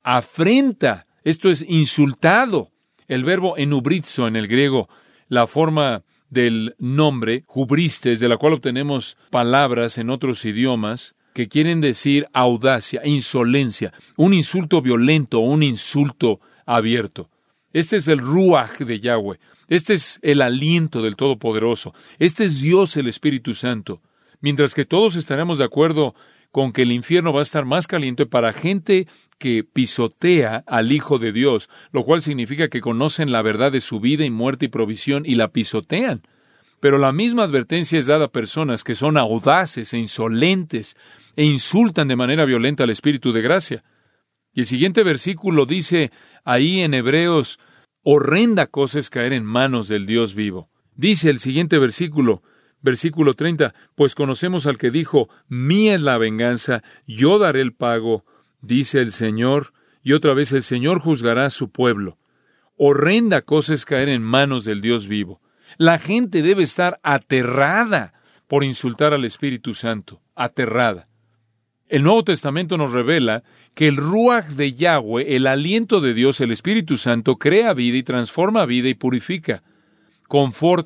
Afrenta, esto es insultado. El verbo enubrizo en el griego, la forma del nombre, hubristes, de la cual obtenemos palabras en otros idiomas, que quieren decir audacia, insolencia, un insulto violento, un insulto abierto. Este es el ruaj de Yahweh. Este es el aliento del Todopoderoso. Este es Dios el Espíritu Santo. Mientras que todos estaremos de acuerdo con que el infierno va a estar más caliente para gente que pisotea al Hijo de Dios, lo cual significa que conocen la verdad de su vida y muerte y provisión y la pisotean. Pero la misma advertencia es dada a personas que son audaces e insolentes e insultan de manera violenta al Espíritu de gracia. Y el siguiente versículo dice ahí en Hebreos, horrenda cosa es caer en manos del Dios vivo. Dice el siguiente versículo, versículo treinta, pues conocemos al que dijo, mía es la venganza, yo daré el pago, dice el Señor, y otra vez el Señor juzgará a su pueblo. Horrenda cosa es caer en manos del Dios vivo. La gente debe estar aterrada por insultar al Espíritu Santo, aterrada. El Nuevo Testamento nos revela que el Ruaj de Yahweh, el aliento de Dios, el Espíritu Santo, crea vida y transforma vida y purifica, conforta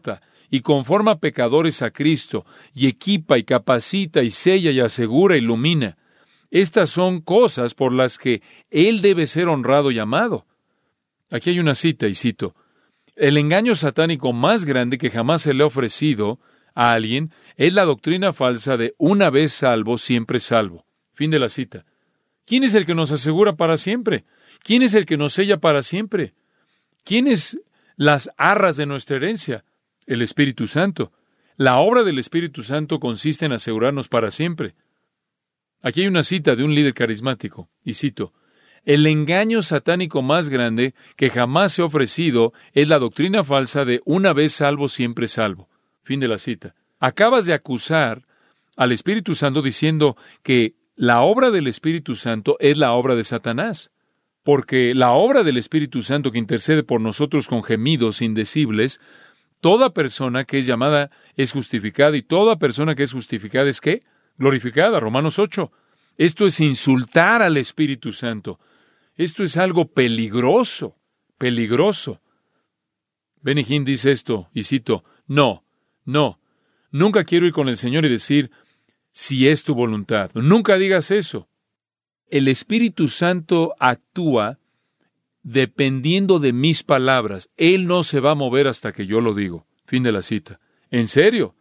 y conforma pecadores a Cristo, y equipa y capacita y sella y asegura y ilumina. Estas son cosas por las que Él debe ser honrado y amado. Aquí hay una cita, y cito, el engaño satánico más grande que jamás se le ha ofrecido a alguien es la doctrina falsa de una vez salvo, siempre salvo. Fin de la cita. ¿Quién es el que nos asegura para siempre? ¿Quién es el que nos sella para siempre? ¿Quién es las arras de nuestra herencia? El Espíritu Santo. La obra del Espíritu Santo consiste en asegurarnos para siempre. Aquí hay una cita de un líder carismático, y cito, el engaño satánico más grande que jamás se ha ofrecido es la doctrina falsa de una vez salvo, siempre salvo. Fin de la cita. Acabas de acusar al Espíritu Santo diciendo que la obra del Espíritu Santo es la obra de Satanás, porque la obra del Espíritu Santo que intercede por nosotros con gemidos indecibles, toda persona que es llamada es justificada, y toda persona que es justificada es ¿qué? Glorificada, Romanos ocho. Esto es insultar al Espíritu Santo. Esto es algo peligroso, peligroso. Benny Hinn dice esto, y cito, no, no, nunca quiero ir con el Señor y decir, si es tu voluntad. Nunca digas eso. El Espíritu Santo actúa dependiendo de mis palabras. Él no se va a mover hasta que yo lo digo. Fin de la cita. ¿En serio?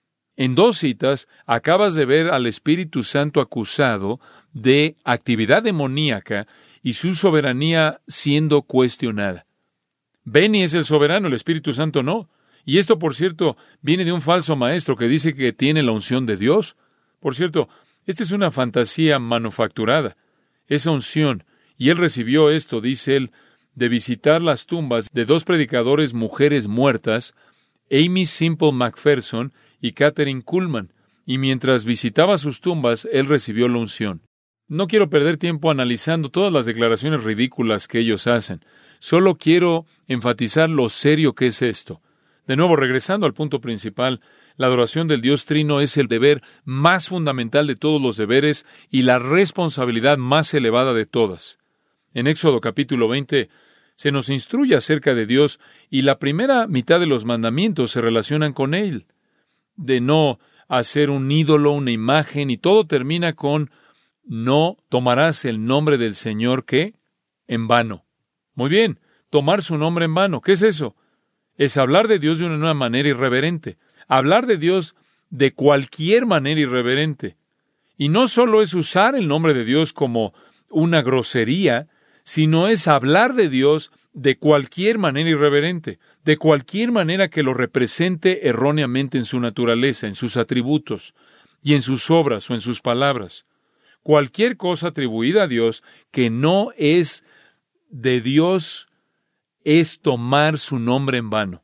En dos citas acabas de ver al Espíritu Santo acusado de actividad demoníaca y su soberanía siendo cuestionada. Benny es el soberano, el Espíritu Santo no. Y esto, por cierto, viene de un falso maestro que dice que tiene la unción de Dios. Por cierto, esta es una fantasía manufacturada, esa unción. Y él recibió esto, dice él, de visitar las tumbas de dos predicadores mujeres muertas, Amy Simple McPherson y Catherine Kuhlman, y mientras visitaba sus tumbas, él recibió la unción. No quiero perder tiempo analizando todas las declaraciones ridículas que ellos hacen. Solo quiero enfatizar lo serio que es esto. De nuevo, regresando al punto principal, la adoración del Dios Trino es el deber más fundamental de todos los deberes y la responsabilidad más elevada de todas. En Éxodo capítulo veinte se nos instruye acerca de Dios y la primera mitad de los mandamientos se relacionan con Él. De no hacer un ídolo, una imagen, y todo termina con no tomarás el nombre del Señor, ¿qué? En vano. Muy bien, tomar su nombre en vano. ¿Qué es eso? Es hablar de Dios de una manera irreverente. Hablar de Dios de cualquier manera irreverente. Y no solo es usar el nombre de Dios como una grosería, sino es hablar de Dios de cualquier manera irreverente, de cualquier manera que lo represente erróneamente en su naturaleza, en sus atributos, y en sus obras o en sus palabras. Cualquier cosa atribuida a Dios que no es de Dios es tomar su nombre en vano.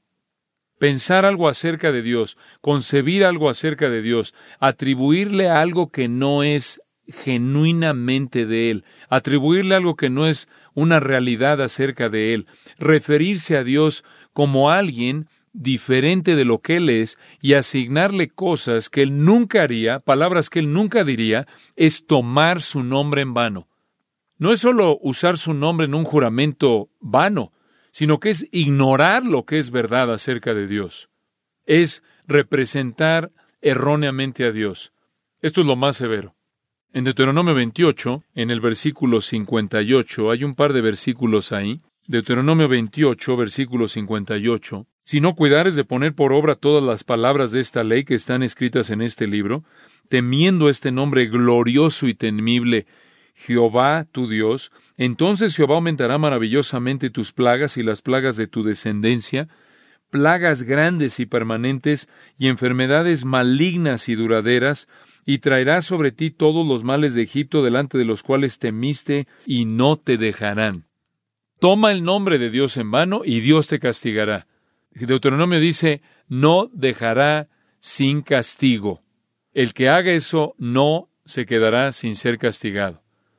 Pensar algo acerca de Dios, concebir algo acerca de Dios, atribuirle algo que no es genuinamente de Él, atribuirle algo que no es una realidad acerca de Él, referirse a Dios como alguien diferente de lo que Él es y asignarle cosas que Él nunca haría, palabras que Él nunca diría, es tomar su nombre en vano. No es solo usar su nombre en un juramento vano, sino que es ignorar lo que es verdad acerca de Dios. Es representar erróneamente a Dios. Esto es lo más severo. En Deuteronomio veintiocho, en el versículo cincuenta y ocho, hay un par de versículos ahí. Deuteronomio veintiocho, versículo cincuenta y ocho. Si no cuidares de poner por obra todas las palabras de esta ley que están escritas en este libro, temiendo este nombre glorioso y temible, Jehová tu Dios, entonces Jehová aumentará maravillosamente tus plagas y las plagas de tu descendencia, plagas grandes y permanentes, y enfermedades malignas y duraderas, y traerá sobre ti todos los males de Egipto delante de los cuales temiste, y no te dejarán. Toma el nombre de Dios en vano, y Dios te castigará. Deuteronomio dice, no dejará sin castigo. El que haga eso no se quedará sin ser castigado.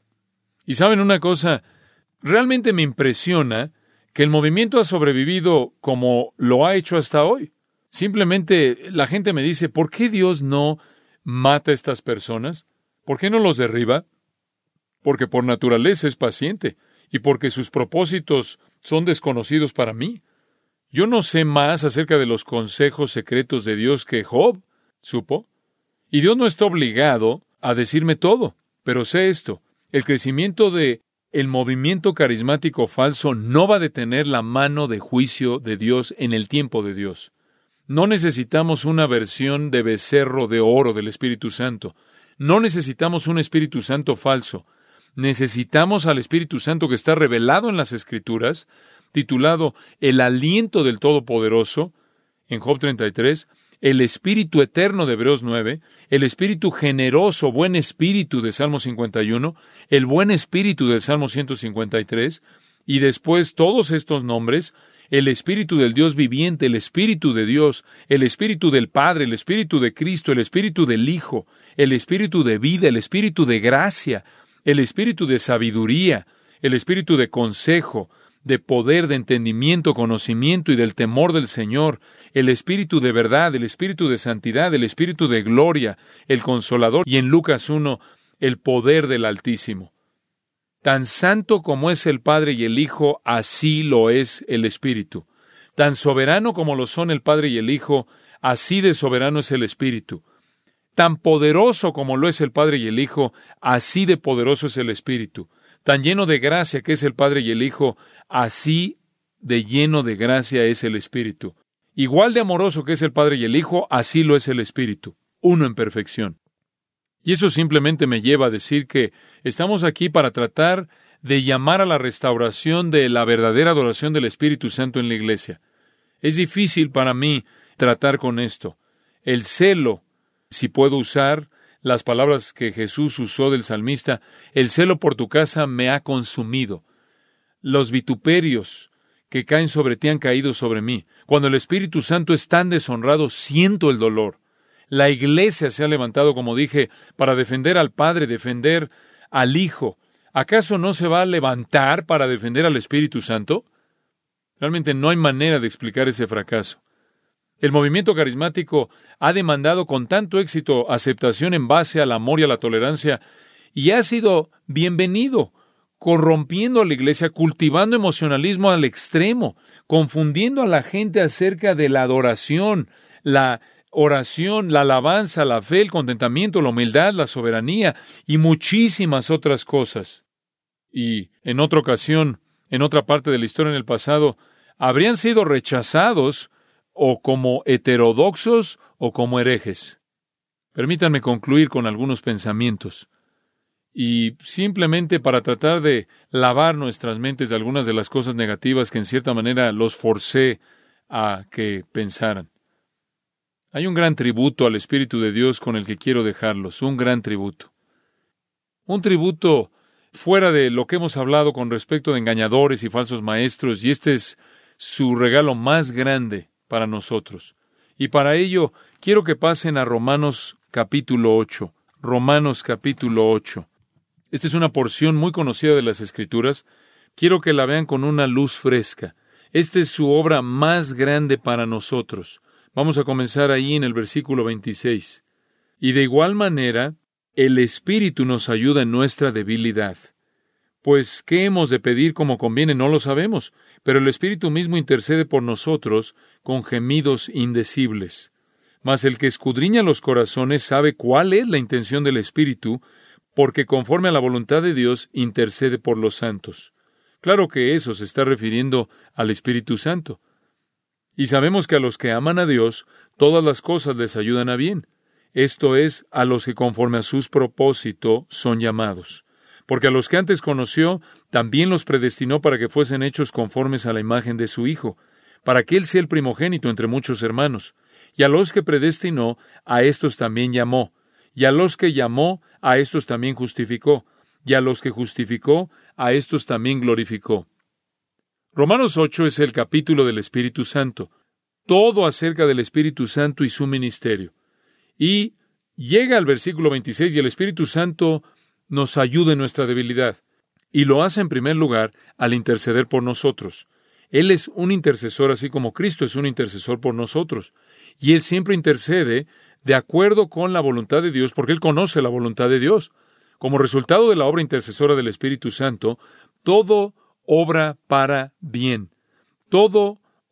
Y saben una cosa, realmente me impresiona que el movimiento ha sobrevivido como lo ha hecho hasta hoy. Simplemente la gente me dice, ¿por qué Dios no mata a estas personas? ¿Por qué no los derriba? Porque por naturaleza es paciente y porque sus propósitos son desconocidos para mí. Yo no sé más acerca de los consejos secretos de Dios que Job supo. Y Dios no está obligado a decirme todo. Pero sé esto, el crecimiento de el movimiento carismático falso no va a detener la mano de juicio de Dios en el tiempo de Dios. No necesitamos una versión de becerro de oro del Espíritu Santo. No necesitamos un Espíritu Santo falso. Necesitamos al Espíritu Santo que está revelado en las Escrituras, titulado El aliento del Todopoderoso, en Job treinta y tres, el Espíritu eterno de Hebreos nueve, el Espíritu generoso, buen Espíritu de Salmo cincuenta y uno, el buen Espíritu del Salmo ciento cincuenta y tres, y después todos estos nombres, el Espíritu del Dios viviente, el Espíritu de Dios, el Espíritu del Padre, el Espíritu de Cristo, el Espíritu del Hijo, el Espíritu de vida, el Espíritu de gracia, el Espíritu de sabiduría, el Espíritu de consejo, de poder, de entendimiento, conocimiento y del temor del Señor, el Espíritu de verdad, el Espíritu de santidad, el Espíritu de gloria, el Consolador, y en Lucas uno, el poder del Altísimo. Tan santo como es el Padre y el Hijo, así lo es el Espíritu. Tan soberano como lo son el Padre y el Hijo, así de soberano es el Espíritu. Tan poderoso como lo es el Padre y el Hijo, así de poderoso es el Espíritu. Tan lleno de gracia que es el Padre y el Hijo, así de lleno de gracia es el Espíritu. Igual de amoroso que es el Padre y el Hijo, así lo es el Espíritu, uno en perfección. Y eso simplemente me lleva a decir que estamos aquí para tratar de llamar a la restauración de la verdadera adoración del Espíritu Santo en la iglesia. Es difícil para mí tratar con esto. El celo, si puedo usar las palabras que Jesús usó del salmista, el celo por tu casa me ha consumido. Los vituperios que caen sobre ti han caído sobre mí. Cuando el Espíritu Santo es tan deshonrado, siento el dolor. La iglesia se ha levantado, como dije, para defender al Padre, defender al Hijo. ¿Acaso no se va a levantar para defender al Espíritu Santo? Realmente no hay manera de explicar ese fracaso. El movimiento carismático ha demandado con tanto éxito aceptación en base al amor y a la tolerancia, y ha sido bienvenido, corrompiendo a la iglesia, cultivando emocionalismo al extremo, confundiendo a la gente acerca de la adoración, la oración, la alabanza, la fe, el contentamiento, la humildad, la soberanía y muchísimas otras cosas. Y en otra ocasión, en otra parte de la historia en el pasado, habrían sido rechazados o como heterodoxos o como herejes. Permítanme concluir con algunos pensamientos. Y simplemente para tratar de lavar nuestras mentes de algunas de las cosas negativas que en cierta manera los forcé a que pensaran. Hay un gran tributo al Espíritu de Dios con el que quiero dejarlos, un gran tributo. Un tributo fuera de lo que hemos hablado con respecto de engañadores y falsos maestros, y este es su regalo más grande para nosotros. Y para ello, quiero que pasen a Romanos capítulo ocho. Romanos capítulo ocho. Esta es una porción muy conocida de las Escrituras. Quiero que la vean con una luz fresca. Esta es su obra más grande para nosotros. Vamos a comenzar ahí en el versículo veintiséis. Y de igual manera, el Espíritu nos ayuda en nuestra debilidad. Pues, ¿qué hemos de pedir como conviene? No lo sabemos, pero el Espíritu mismo intercede por nosotros con gemidos indecibles. Mas el que escudriña los corazones sabe cuál es la intención del Espíritu, porque conforme a la voluntad de Dios intercede por los santos. Claro que eso se está refiriendo al Espíritu Santo. Y sabemos que a los que aman a Dios, todas las cosas les ayudan a bien. Esto es, a los que conforme a sus propósitos son llamados. Porque a los que antes conoció, también los predestinó para que fuesen hechos conformes a la imagen de su Hijo, para que Él sea el primogénito entre muchos hermanos. Y a los que predestinó, a estos también llamó. Y a los que llamó, a estos también justificó. Y a los que justificó, a estos también glorificó. Romanos ocho es el capítulo del Espíritu Santo. Todo acerca del Espíritu Santo y su ministerio. Y llega al versículo veintiséis y el Espíritu Santo nos ayuda en nuestra debilidad. Y lo hace en primer lugar al interceder por nosotros. Él es un intercesor así como Cristo es un intercesor por nosotros. Y Él siempre intercede de acuerdo con la voluntad de Dios, porque Él conoce la voluntad de Dios. Como resultado de la obra intercesora del Espíritu Santo, todo obra para bien. Todo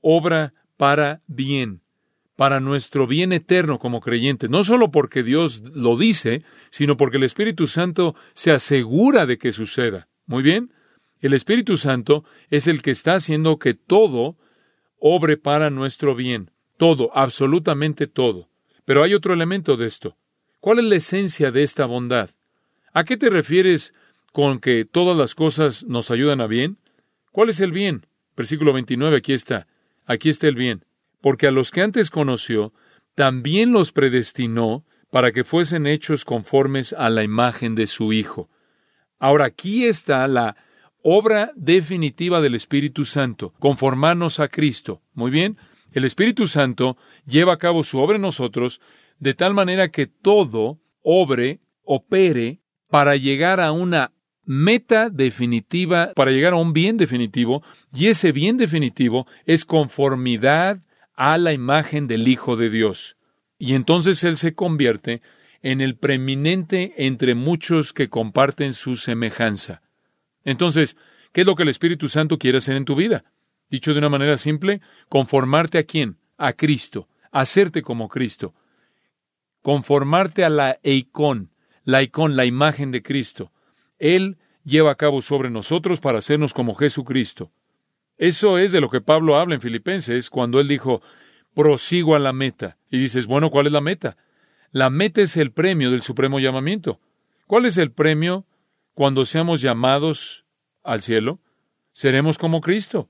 obra para bien, para nuestro bien eterno como creyentes, no solo porque Dios lo dice, sino porque el Espíritu Santo se asegura de que suceda. Muy bien, el Espíritu Santo es el que está haciendo que todo obre para nuestro bien, todo, absolutamente todo. Pero hay otro elemento de esto. ¿Cuál es la esencia de esta bondad? ¿A qué te refieres con que todas las cosas nos ayudan a bien? ¿Cuál es el bien? Versículo veintinueve, aquí está. Aquí está el bien. Porque a los que antes conoció, también los predestinó para que fuesen hechos conformes a la imagen de su Hijo. Ahora, aquí está la obra definitiva del Espíritu Santo, conformarnos a Cristo. Muy bien, el Espíritu Santo lleva a cabo su obra en nosotros de tal manera que todo obre, opere, para llegar a una meta definitiva, para llegar a un bien definitivo, y ese bien definitivo es conformidad a la imagen del Hijo de Dios. Y entonces Él se convierte en el preeminente entre muchos que comparten su semejanza. Entonces, ¿qué es lo que el Espíritu Santo quiere hacer en tu vida? Dicho de una manera simple, conformarte ¿a quién? A Cristo, hacerte como Cristo. Conformarte a la eikón, la eikón, la imagen de Cristo. Él lleva a cabo sobre nosotros para hacernos como Jesucristo. Eso es de lo que Pablo habla en Filipenses cuando él dijo, prosigo a la meta. Y dices, bueno, ¿cuál es la meta? La meta es el premio del supremo llamamiento. ¿Cuál es el premio cuando seamos llamados al cielo? Seremos como Cristo.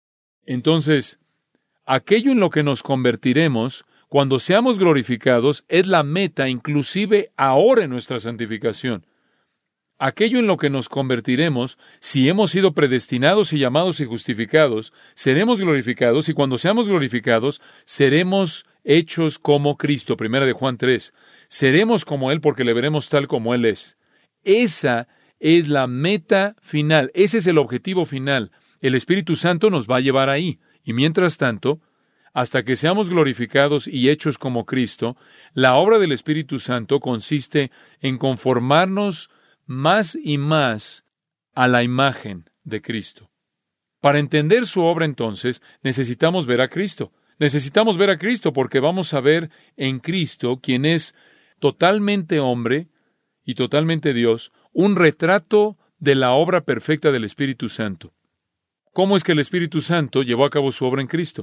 Entonces, aquello en lo que nos convertiremos cuando seamos glorificados es la meta, inclusive ahora en nuestra santificación. Aquello en lo que nos convertiremos, si hemos sido predestinados y llamados y justificados, seremos glorificados, y cuando seamos glorificados, seremos hechos como Cristo. Primera de Juan tres. Seremos como Él porque le veremos tal como Él es. Esa es la meta final. Ese es el objetivo final. El Espíritu Santo nos va a llevar ahí. Y mientras tanto, hasta que seamos glorificados y hechos como Cristo, la obra del Espíritu Santo consiste en conformarnos más y más a la imagen de Cristo. Para entender su obra, entonces, necesitamos ver a Cristo. Necesitamos ver a Cristo porque vamos a ver en Cristo, quien es totalmente hombre y totalmente Dios, un retrato de la obra perfecta del Espíritu Santo. ¿Cómo es que el Espíritu Santo llevó a cabo su obra en Cristo?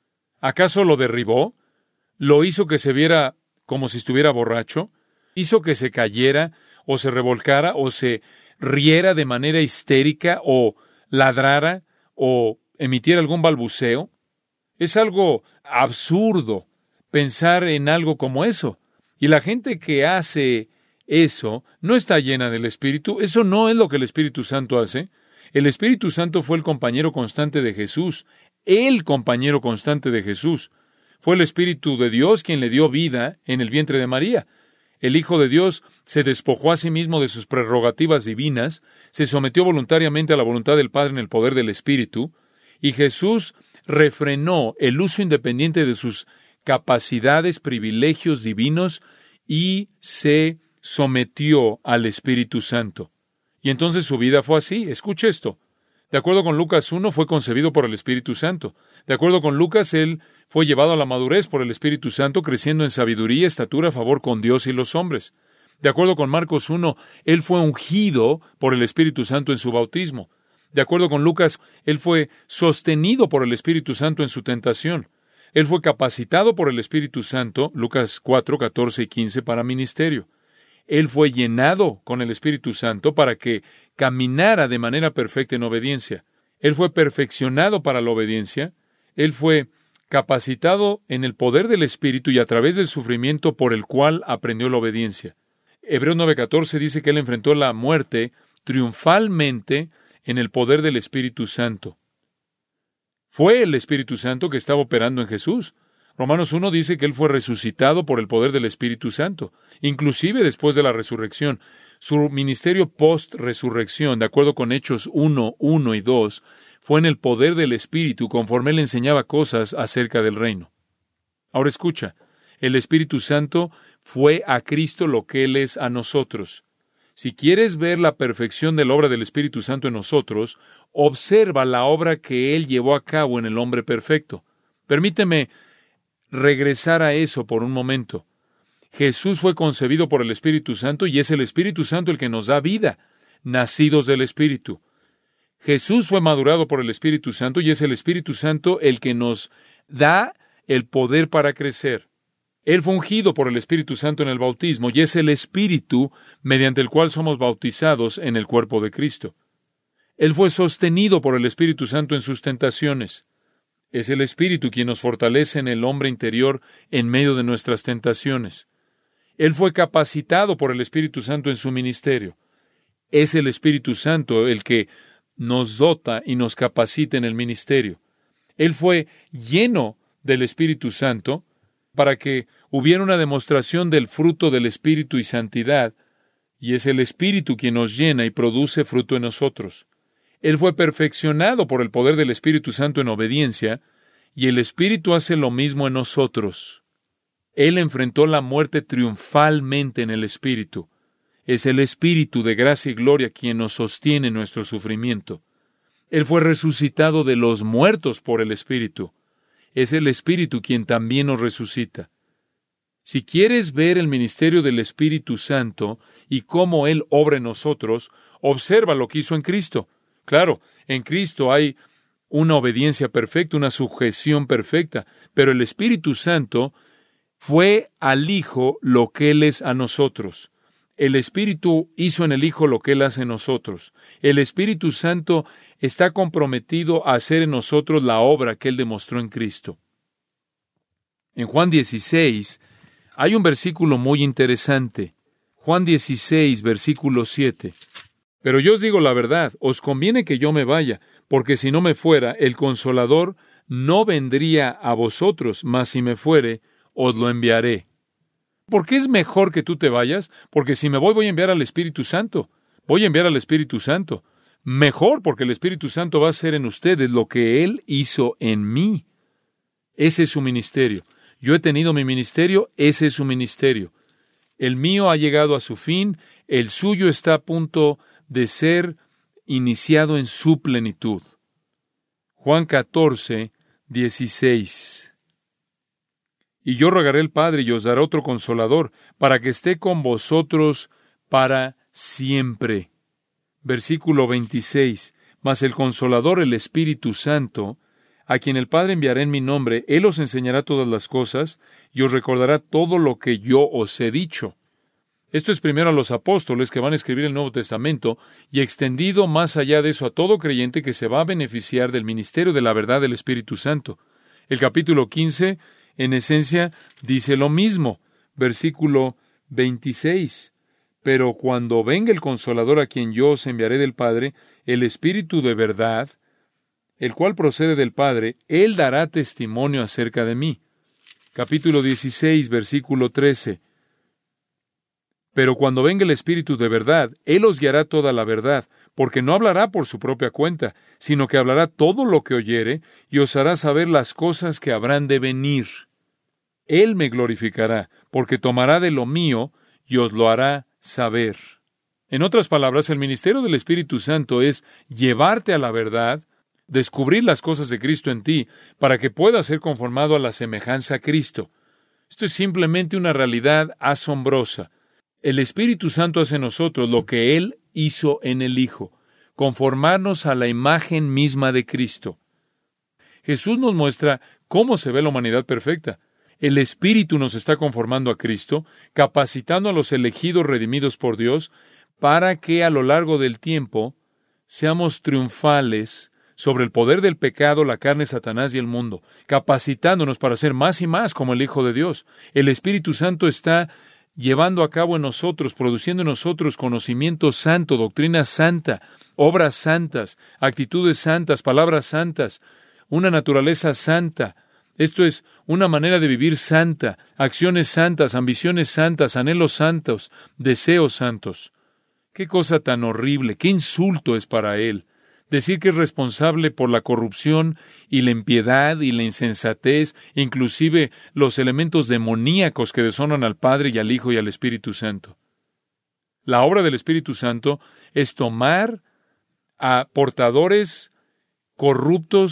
¿Acaso lo derribó? ¿Lo hizo que se viera como si estuviera borracho? ¿Hizo que se cayera o se revolcara, o se riera de manera histérica, o ladrara, o emitiera algún balbuceo? Es algo absurdo pensar en algo como eso. Y la gente que hace eso no está llena del Espíritu. Eso no es lo que el Espíritu Santo hace. El Espíritu Santo fue el compañero constante de Jesús. El compañero constante de Jesús. Fue el Espíritu de Dios quien le dio vida en el vientre de María. El Hijo de Dios se despojó a sí mismo de sus prerrogativas divinas, se sometió voluntariamente a la voluntad del Padre en el poder del Espíritu, y Jesús refrenó el uso independiente de sus capacidades, privilegios divinos, y se sometió al Espíritu Santo. Y entonces su vida fue así. Escuche esto. De acuerdo con Lucas uno, fue concebido por el Espíritu Santo. De acuerdo con Lucas, él fue llevado a la madurez por el Espíritu Santo, creciendo en sabiduría, estatura, favor con Dios y los hombres. De acuerdo con Marcos uno, él fue ungido por el Espíritu Santo en su bautismo. De acuerdo con Lucas, él fue sostenido por el Espíritu Santo en su tentación. Él fue capacitado por el Espíritu Santo, Lucas cuatro, catorce y quince, para ministerio. Él fue llenado con el Espíritu Santo para que caminara de manera perfecta en obediencia. Él fue perfeccionado para la obediencia. Él fue capacitado en el poder del Espíritu y a través del sufrimiento por el cual aprendió la obediencia. Hebreos nueve catorce dice que él enfrentó la muerte triunfalmente en el poder del Espíritu Santo. Fue el Espíritu Santo que estaba operando en Jesús. Romanos uno dice que él fue resucitado por el poder del Espíritu Santo, inclusive después de la resurrección. Su ministerio post-resurrección, de acuerdo con Hechos uno, uno y dos, fue en el poder del Espíritu, conforme él enseñaba cosas acerca del reino. Ahora escucha, el Espíritu Santo fue a Cristo lo que Él es a nosotros. Si quieres ver la perfección de la obra del Espíritu Santo en nosotros, observa la obra que Él llevó a cabo en el hombre perfecto. Permíteme regresar a eso por un momento. Jesús fue concebido por el Espíritu Santo y es el Espíritu Santo el que nos da vida, nacidos del Espíritu. Jesús fue madurado por el Espíritu Santo y es el Espíritu Santo el que nos da el poder para crecer. Él fue ungido por el Espíritu Santo en el bautismo y es el Espíritu mediante el cual somos bautizados en el cuerpo de Cristo. Él fue sostenido por el Espíritu Santo en sus tentaciones. Es el Espíritu quien nos fortalece en el hombre interior en medio de nuestras tentaciones. Él fue capacitado por el Espíritu Santo en su ministerio. Es el Espíritu Santo el que nos dota y nos capacita en el ministerio. Él fue lleno del Espíritu Santo para que hubiera una demostración del fruto del Espíritu y santidad, y es el Espíritu quien nos llena y produce fruto en nosotros. Él fue perfeccionado por el poder del Espíritu Santo en obediencia, y el Espíritu hace lo mismo en nosotros. Él enfrentó la muerte triunfalmente en el Espíritu. Es el Espíritu de gracia y gloria quien nos sostiene en nuestro sufrimiento. Él fue resucitado de los muertos por el Espíritu. Es el Espíritu quien también nos resucita. Si quieres ver el ministerio del Espíritu Santo y cómo Él obra en nosotros, observa lo que hizo en Cristo. Claro, en Cristo hay una obediencia perfecta, una sujeción perfecta, pero el Espíritu Santo fue al Hijo lo que Él es a nosotros. El Espíritu hizo en el Hijo lo que Él hace en nosotros. El Espíritu Santo está comprometido a hacer en nosotros la obra que Él demostró en Cristo. En Juan dieciséis hay un versículo muy interesante. Juan dieciséis, versículo siete. Pero yo os digo la verdad, os conviene que yo me vaya, porque si no me fuera, el Consolador no vendría a vosotros, mas si me fuere, os lo enviaré. ¿Por qué es mejor que tú te vayas? Porque si me voy, voy a enviar al Espíritu Santo. Voy a enviar al Espíritu Santo. Mejor, porque el Espíritu Santo va a hacer en ustedes lo que Él hizo en mí. Ese es su ministerio. Yo he tenido mi ministerio, ese es su ministerio. El mío ha llegado a su fin, el suyo está a punto de ser iniciado en su plenitud. Juan catorce, dieciséis. Y yo rogaré al Padre y os dará otro Consolador, para que esté con vosotros para siempre. Versículo veintiséis. Mas el Consolador, el Espíritu Santo, a quien el Padre enviará en mi nombre, Él os enseñará todas las cosas, y os recordará todo lo que yo os he dicho. Esto es primero a los apóstoles que van a escribir el Nuevo Testamento, y extendido más allá de eso a todo creyente que se va a beneficiar del ministerio de la verdad del Espíritu Santo. El capítulo quince, en esencia, dice lo mismo. Versículo veintiséis. Pero cuando venga el Consolador a quien yo os enviaré del Padre, el Espíritu de verdad, el cual procede del Padre, Él dará testimonio acerca de mí. Capítulo dieciséis, versículo trece. Pero cuando venga el Espíritu de verdad, Él os guiará toda la verdad, porque no hablará por su propia cuenta, sino que hablará todo lo que oyere, y os hará saber las cosas que habrán de venir. Él me glorificará, porque tomará de lo mío, y os lo hará saber. En otras palabras, el ministerio del Espíritu Santo es llevarte a la verdad, descubrir las cosas de Cristo en ti, para que puedas ser conformado a la semejanza a Cristo. Esto es simplemente una realidad asombrosa. El Espíritu Santo hace en nosotros lo que Él hizo en el Hijo, conformarnos a la imagen misma de Cristo. Jesús nos muestra cómo se ve la humanidad perfecta. El Espíritu nos está conformando a Cristo, capacitando a los elegidos redimidos por Dios, para que a lo largo del tiempo seamos triunfales sobre el poder del pecado, la carne, Satanás y el mundo, capacitándonos para ser más y más como el Hijo de Dios. El Espíritu Santo está llevando a cabo en nosotros, produciendo en nosotros conocimiento santo, doctrina santa, obras santas, actitudes santas, palabras santas, una naturaleza santa. Esto es una manera de vivir santa, acciones santas, ambiciones santas, anhelos santos, deseos santos. ¡Qué cosa tan horrible! ¡Qué insulto es para Él! Decir que es responsable por la corrupción y la impiedad y la insensatez, inclusive los elementos demoníacos que deshonran al Padre y al Hijo y al Espíritu Santo. La obra del Espíritu Santo es tomar a portadores corruptos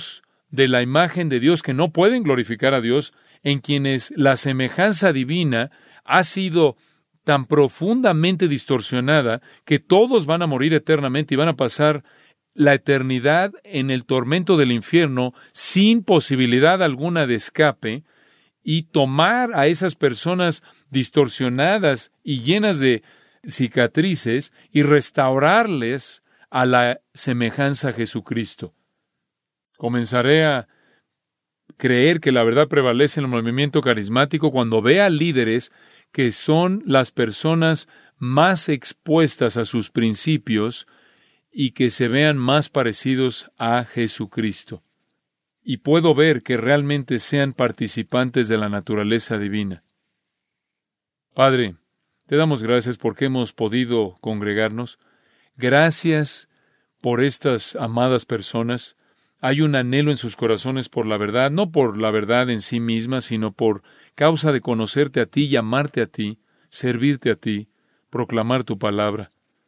de la imagen de Dios que no pueden glorificar a Dios, en quienes la semejanza divina ha sido tan profundamente distorsionada que todos van a morir eternamente y van a pasar la eternidad en el tormento del infierno sin posibilidad alguna de escape, y tomar a esas personas distorsionadas y llenas de cicatrices y restaurarles a la semejanza a Jesucristo. Comenzaré a creer que la verdad prevalece en el movimiento carismático cuando vea líderes que son las personas más expuestas a sus principios y que se vean más parecidos a Jesucristo. Y puedo ver que realmente sean participantes de la naturaleza divina. Padre, te damos gracias porque hemos podido congregarnos. Gracias por estas amadas personas. Hay un anhelo en sus corazones por la verdad, no por la verdad en sí misma, sino por causa de conocerte a ti, llamarte a ti, servirte a ti, proclamar tu palabra.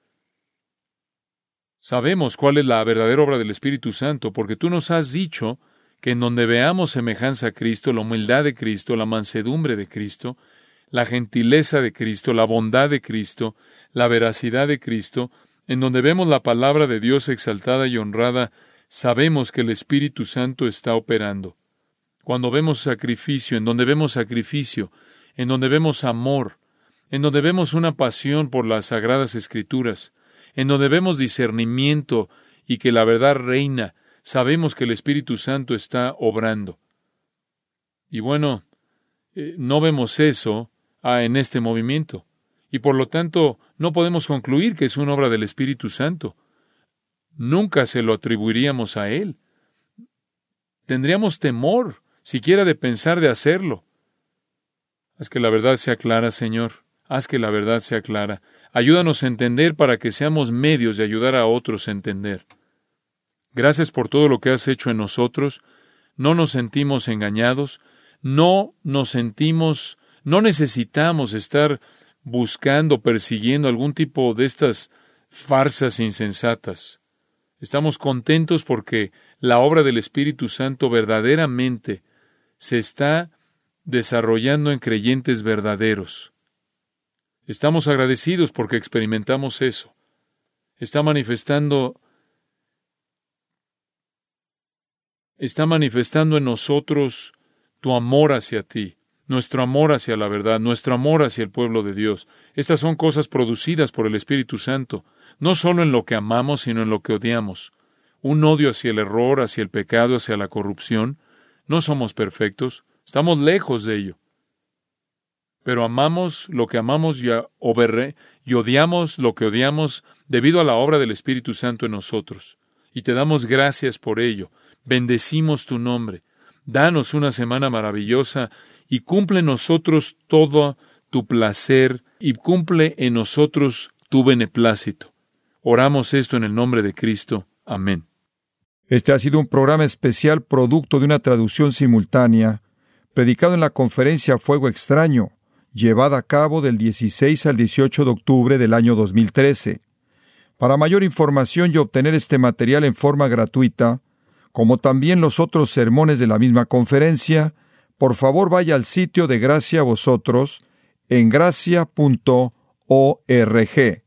Sabemos cuál es la verdadera obra del Espíritu Santo, porque tú nos has dicho que en donde veamos semejanza a Cristo, la humildad de Cristo, la mansedumbre de Cristo, la gentileza de Cristo, la bondad de Cristo, la veracidad de Cristo, en donde vemos la palabra de Dios exaltada y honrada, sabemos que el Espíritu Santo está operando. Cuando vemos sacrificio, en donde vemos sacrificio, en donde vemos amor, en donde vemos una pasión por las Sagradas Escrituras, en donde vemos discernimiento y que la verdad reina, sabemos que el Espíritu Santo está obrando. Y bueno, eh, no vemos eso ah, en este movimiento. Y por lo tanto, no podemos concluir que es una obra del Espíritu Santo. Nunca se lo atribuiríamos a Él. Tendríamos temor, siquiera de pensar de hacerlo. Haz que la verdad sea clara, Señor. Haz que la verdad sea clara. Ayúdanos a entender para que seamos medios de ayudar a otros a entender. Gracias por todo lo que has hecho en nosotros. No nos sentimos engañados. No nos sentimos, no necesitamos estar buscando, persiguiendo algún tipo de estas farsas insensatas. Estamos contentos porque la obra del Espíritu Santo verdaderamente se está desarrollando en creyentes verdaderos. Estamos agradecidos porque experimentamos eso. Está manifestando Está manifestando en nosotros tu amor hacia ti, nuestro amor hacia la verdad, nuestro amor hacia el pueblo de Dios. Estas son cosas producidas por el Espíritu Santo, no solo en lo que amamos, sino en lo que odiamos. Un odio hacia el error, hacia el pecado, hacia la corrupción. No somos perfectos, estamos lejos de ello. Pero amamos lo que amamos y, oberre, y odiamos lo que odiamos debido a la obra del Espíritu Santo en nosotros. Y te damos gracias por ello. Bendecimos tu nombre. Danos una semana maravillosa y cumple en nosotros todo tu placer y cumple en nosotros tu beneplácito. Oramos esto en el nombre de Cristo. Amén. Este ha sido un programa especial producto de una traducción simultánea, predicado en la conferencia Fuego Extraño, llevada a cabo del dieciséis al dieciocho de octubre del año dos mil trece. Para mayor información y obtener este material en forma gratuita, como también los otros sermones de la misma conferencia, por favor vaya al sitio de Gracia a Vosotros en gracia punto org.